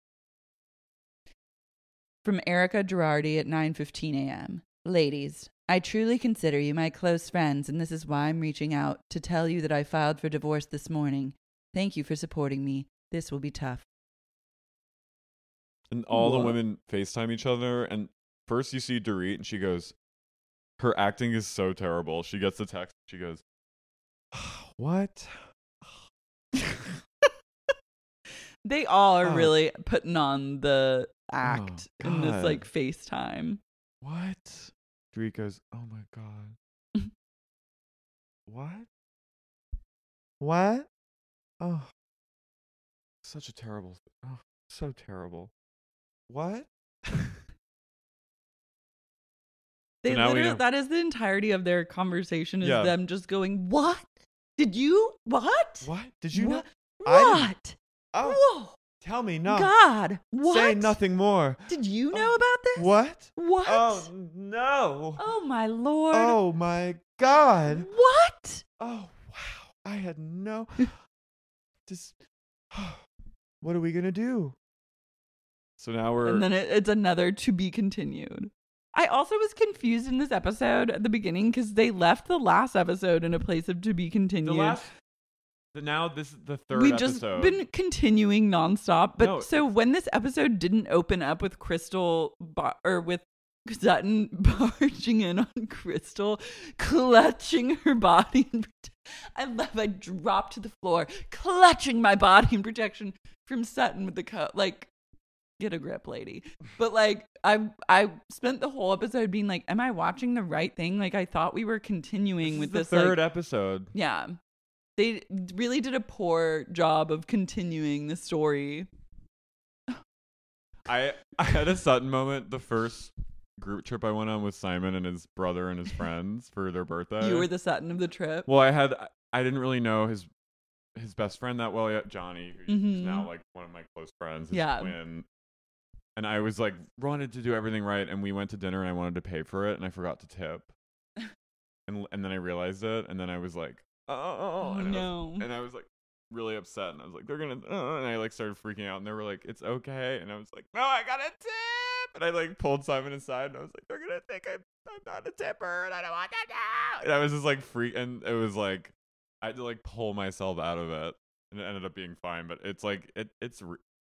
From Erica Girardi at nine fifteen a.m. Ladies, I truly consider you my close friends, and this is why I'm reaching out to tell you that I filed for divorce this morning. Thank you for supporting me. This will be tough. And all Whoa. the women FaceTime each other, and first you see Dorit, and she goes, her acting is so terrible. She gets the text, she goes, what? They all are Oh. really putting on the act Oh, in this God. like FaceTime. What? Dorit goes, oh my God. What? What? Oh. Such a terrible, oh, so terrible. What? They now we literally, know- that is the entirety of their conversation is Yeah. them just going, what? Did you? What? What? Did you What? know? I didn't- What? Oh, Whoa. tell me no. God. What? Say nothing more. Did you know about this? What? What? Oh, no. Oh, my Lord. Oh, my God. What? Oh, wow. I had no. Just. What are we going to do? So now we're. And then it, it's another to be continued. I also was confused in this episode at the beginning because they left the last episode in a place of to be continued. the last. The, now this is the third We've episode. just been continuing nonstop. But No, so when this episode didn't open up with Crystal bar- or with Sutton barging in on Crystal, clutching her body. In prote- I love. I dropped to the floor, clutching my body in protection from Sutton with the coat. Like, get a grip, lady. But like, I I spent the whole episode being like, "Am I watching the right thing?" Like, I thought we were continuing This with is the this third like, episode. yeah. They really did a poor job of continuing the story. I I had a Sutton moment. The first group trip I went on with Simon and his brother and his friends for their birthday. You were the Sutton of the trip. Well, I had I didn't really know his his best friend that well yet, Johnny, who's Mhm. now like one of my close friends. His Yeah. twin. And I was like wanted to do everything right, and we went to dinner, and I wanted to pay for it, and I forgot to tip. and and then I realized it, and then I was like, oh, Oh, and I no. was, and I was like really upset, and I was like, they're gonna, uh, and I like started freaking out, and they were like, it's okay, and I was like, no, I got a tip, and I like pulled Simon aside, and I was like, they're gonna think I'm, I'm not a tipper, and I don't want that now, and I was just like freak, and it was like I had to like pull myself out of it, and it ended up being fine, but it's like it it's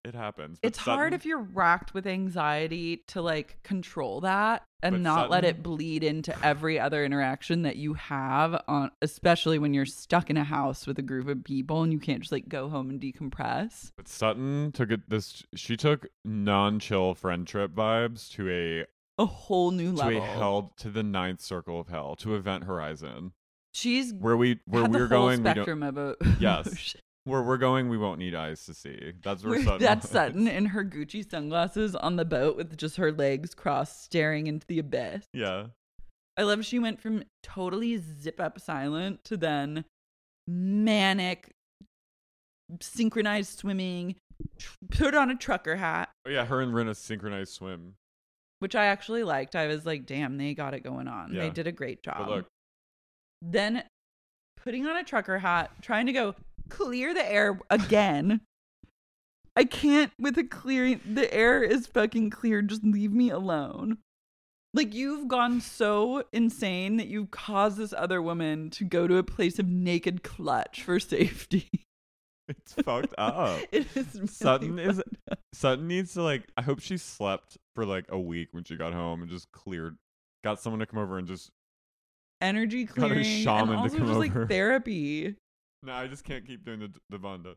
it happens. But It's hard Sutton- if you're racked with anxiety to like control that and But not let Sutton- it bleed into every other interaction that you have on, especially when you're stuck in a house with a group of people and you can't just like go home and decompress. But Sutton took it this she took non-chill friend trip vibes to a A whole new to level. a hell to the ninth circle of hell, to Event Horizon. She's Where we where had the we're whole going we spectrum don't, of a Yes. Where we're going we won't need eyes to see. That's where Where Sutton that's was. Sutton in her Gucci sunglasses on the boat with just her legs crossed staring into the abyss. Yeah. I love she went from totally zip up silent to then manic, synchronized swimming, tr- put on a trucker hat, Oh yeah, her and Rinna synchronized swim. which I actually liked. I was like, damn, they got it going on. Yeah. They did a great job. But look, Then putting on a trucker hat, trying to go clear the air again. I can't with a clearing. The air is fucking clear. Just leave me alone. Like, you've gone so insane that you've caused this other woman to go to a place of naked clutch for safety. it's fucked up. It is really Sutton is fucked up. Sutton needs to like I hope she slept for like a week when she got home and just cleared got someone to come over and just Energy Got a clearing shaman and to also come just over. like therapy. No, I just can't keep doing the the Vonda.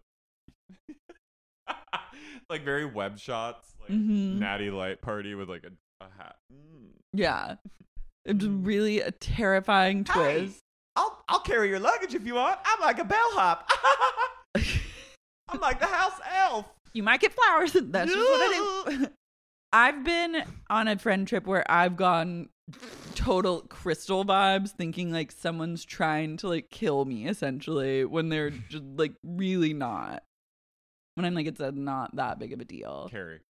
Like very web shots, like Mhm. natty light party with like a, a hat. Mm. Yeah. It's really a terrifying twist. I'll I'll carry your luggage if you want. I'm like a bellhop. I'm like the house elf. You might get flowers. That's just what I do. I've been on a friend trip where I've gone total Crystal vibes, thinking like someone's trying to like kill me essentially when they're just like really not. When I'm like, it's a, not that big of a deal. Carrie.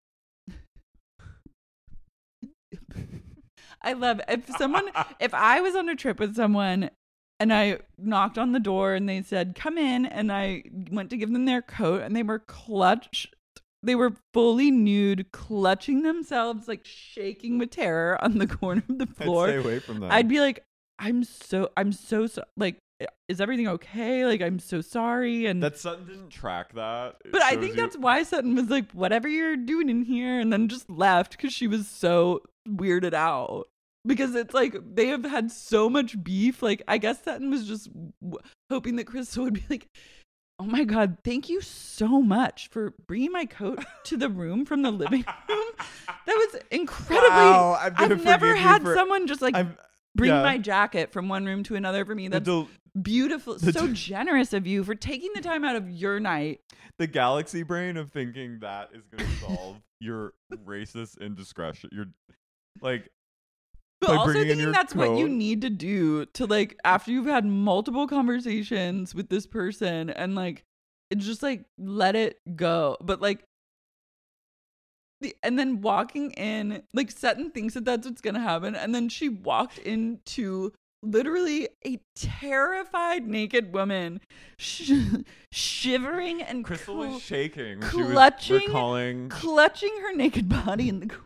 I love if someone, if I was on a trip with someone and I knocked on the door and they said, come in, and I went to give them their coat and they were clutched. They were fully nude, clutching themselves, like shaking with terror on the corner of the floor. I'd stay away from that. I'd be like, I'm so, I'm so, so, like, is everything okay? Like, I'm so sorry. And That Sutton didn't track that. It but I shows think you- that's why Sutton was like, whatever you're doing in here, and then just left because she was so weirded out. Because it's like they have had so much beef. Like, I guess Sutton was just w- hoping that Crystal would be like, oh my God, thank you so much for bringing my coat to the room from the living room. That was incredibly. Wow, I'm gonna I've never forgive you had for- someone just like I'm- bring yeah. my jacket from one room to another for me. That's the, beautiful. the- So generous of you for taking the time out of your night. the galaxy brain of thinking that is going to solve your racist indiscretion. You're like, But by also bringing in thinking your that's what you coat. need to do to like after you've had multiple conversations with this person and like it's just like let it go. But like the and then walking in, like Sutton thinks that that's what's gonna happen, and then she walked into literally a terrified naked woman, sh- shivering and Crystal cl- was shaking. When clutching, she was recalling. clutching her naked body in the. cor-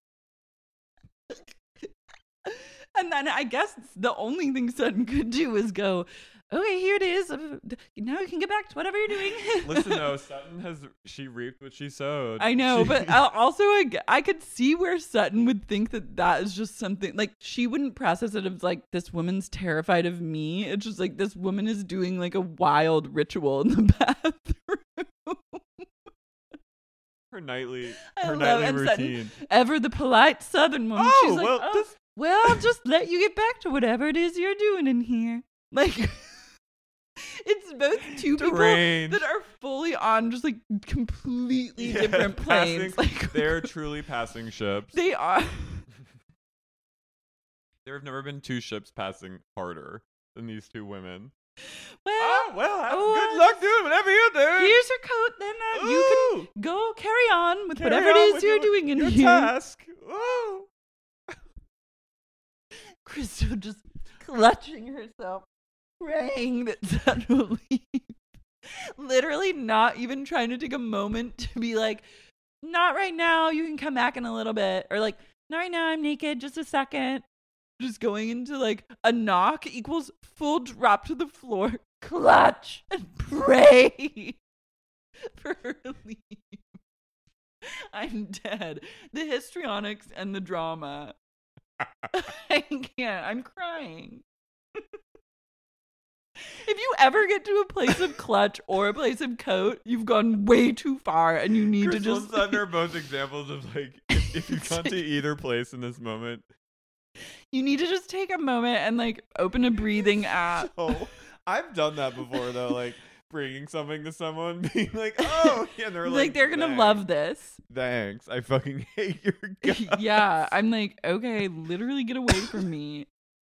And then I guess the only thing Sutton could do is go, okay, here it is. Uh, Now you can get back to whatever you're doing. Listen, no, Sutton has she reaped what she sowed. I know, She- but I- also I, g- I could see where Sutton would think that that is just something like she wouldn't process it as like this woman's terrified of me. It's just like this woman is doing like a wild ritual in the bathroom. her nightly, I her love nightly and Sutton, routine. ever the polite Southern woman. Oh, She's like, well, oh, this- well, I'll just let you get back to whatever it is you're doing in here. Like, it's both two Deranged. people that are fully on just like completely Yeah, different planes. passing- Like, they're truly passing ships. they are. There have never been two ships passing harder than these two women. Well, Oh, well, have oh, good uh, luck doing whatever you do. here's your coat. Then uh, you Ooh. can go carry on with Carry whatever it on is with you're your- doing in your here. task. Ooh. Crystal just clutching herself, praying that Sutton will leave. Literally not even trying to take a moment to be like, not right now, you can come back in a little bit. Or like, not right now, I'm naked, just a second. Just going into like a knock equals full drop to the floor, clutch, and pray for her to leave. I'm dead. The histrionics and the drama. I can't. I'm crying. If you ever get to a place of clutch or a place of coat, you've gone way too far and you need Crystal to just... and Sutton are both examples of like, if, if you've gone to either place in this moment. You need to just take a moment and like open a breathing app. So, I've done that before though, like bringing something to someone, being like, oh, yeah, and they're like, like, they're going to love this. Thanks. I fucking hate your guts. Yeah, I'm like, okay, literally get away from me.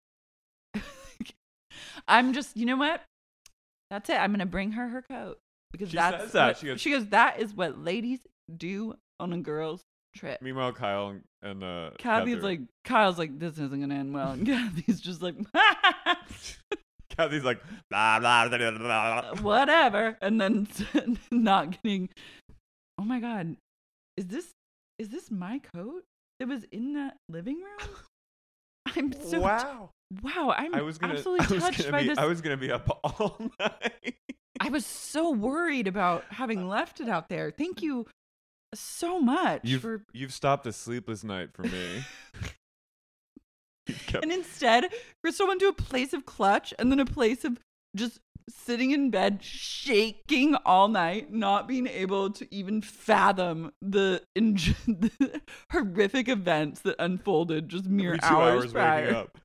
I'm just, you know what? That's it. I'm going to bring her her coat. Because She that's says that. what- She goes- she goes, that is what ladies do on a girl's trip. Meanwhile, Kyle and uh, Kathy's Kathy- like, Kyle's like, this isn't going to end well. And Kathy's just like, Kathy's like, blah, blah, blah, blah, blah. whatever. And then not getting, oh my God, is this, is this my coat that was in that living room? I'm so Wow. Wow, I'm I was gonna, absolutely I was touched gonna by be, this. I was gonna be up all night. I was so worried about having left it out there. Thank you so much You've for. you've stopped a sleepless night for me. You've kept- And instead, Crystal went to a place of clutch and then a place of just sitting in bed, shaking all night, not being able to even fathom the, in- the horrific events that unfolded just mere Every two hours, hours prior. waking up.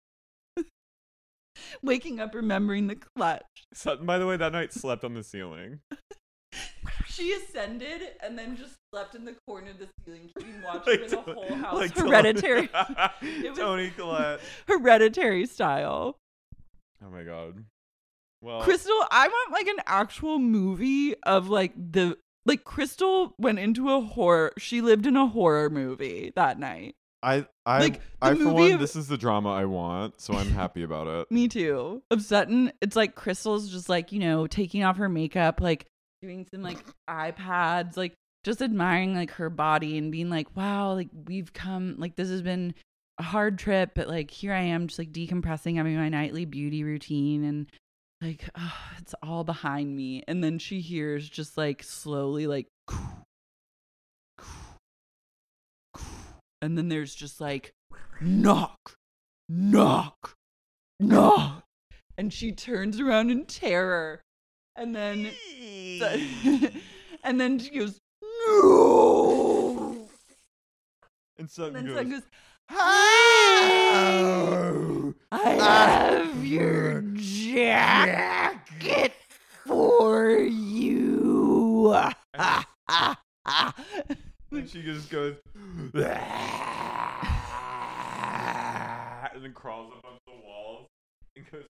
Waking up, remembering the clutch. Sutton, by the way, that night slept on the ceiling. She ascended and then just slept in the corner of the ceiling, keeping watch Like over the to- whole house. like Hereditary. Tony, It was- Tony Collette. Hereditary style. Oh my god. Well, Crystal, I want like an actual movie of like the like Crystal went into a horror. She lived in a horror movie that night. I I like, the I for movie one, of- this is the drama I want, so I'm happy about it. Me too. Of Sutton, it's like Crystal's just like, you know, taking off her makeup, like doing some like iPads, like just admiring like her body and being like, wow, like we've come, like this has been a hard trip, but like here I am just like decompressing, having my nightly beauty routine and like, oh, it's all behind me. And then she hears just like slowly like, and then there's just like, knock, knock, knock. And she turns around in terror. And then, and then she goes, no. And Sutton And then goes, Sutton goes, hi, I have your jacket for you. and she just goes, and then crawls up onto the walls and goes,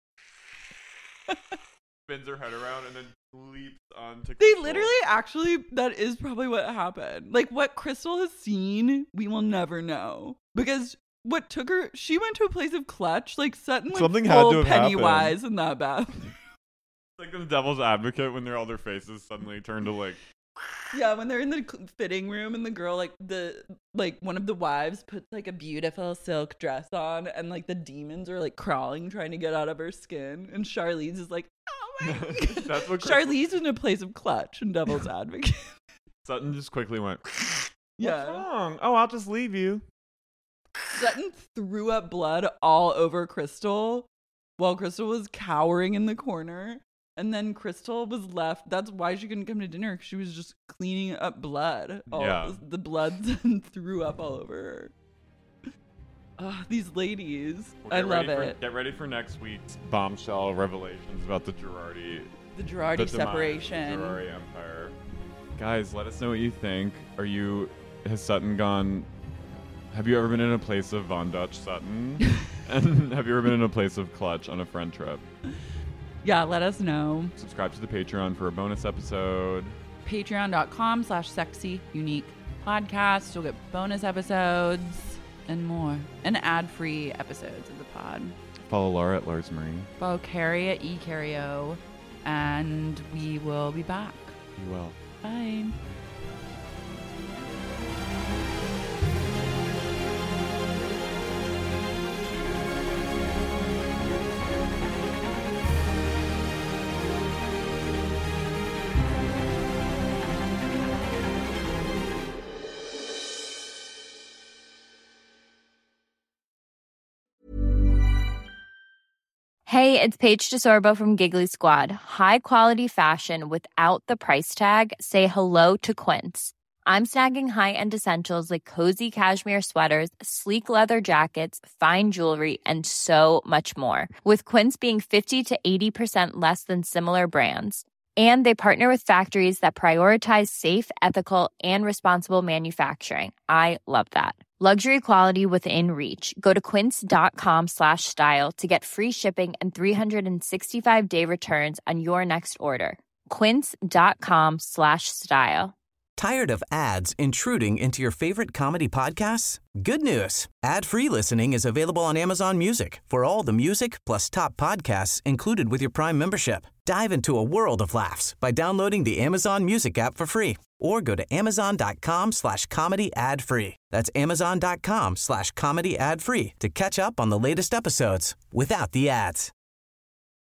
spins her head around and then leaps onto They Crystal. literally actually, that is probably what happened. Like what Crystal has seen, we will never know. Because what took her, she went to a place of clutch. Like Sutton went Something had full to have Pennywise in that bath. It's like the devil's advocate when they're all their faces suddenly turn to like Yeah, when they're in the cl- fitting room and the girl, like the like one of the wives puts like a beautiful silk dress on and like the demons are like crawling trying to get out of her skin and Charlize is like, oh my god. That's what Crystal- Charlize is in a place of clutch and devil's advocate. Sutton just quickly went, Yeah. what's wrong? Oh, I'll just leave you. Sutton threw up blood all over Crystal while Crystal was cowering in the corner. And then Crystal was left. That's why she couldn't come to dinner. 'Cause she was just cleaning up blood. All, Yeah. The blood and threw up all over her. Oh, these ladies. Well, I get love ready for- it. Get ready for next week's bombshell revelations about the Girardi, The Girardi the demise of the separation. Girardi Empire. Guys, let us know what you think. Are you, has Sutton gone, have you ever been in a place of Von Dutch Sutton? And have you ever been in a place of clutch on a friend trip? Yeah, let us know. Subscribe to the Patreon for a bonus episode. Patreon.com slash sexy unique podcast. You'll get bonus episodes and more. And ad-free episodes of the pod. Follow Laura at Lars Marie. Follow Carrie at eCarrio. And we will be back. You will. Bye. Hey, it's Paige DeSorbo from Giggly Squad. High quality fashion without the price tag. Say hello to Quince. I'm snagging high-end essentials like cozy cashmere sweaters, sleek leather jackets, fine jewelry, and so much more. With Quince being fifty to eighty percent less than similar brands. And they partner with factories that prioritize safe, ethical, and responsible manufacturing. I love that. Luxury quality within reach. Go to quince.com slash style to get free shipping and three sixty-five day returns on your next order. Quince.com slash style. Tired of ads intruding into your favorite comedy podcasts? Good news. Ad-free listening is available on Amazon Music for all the music plus top podcasts included with your Prime membership. Dive into a world of laughs by downloading the Amazon Music app for free or go to amazon.com slash comedy ad free. That's amazon.com slash comedy ad free to catch up on the latest episodes without the ads.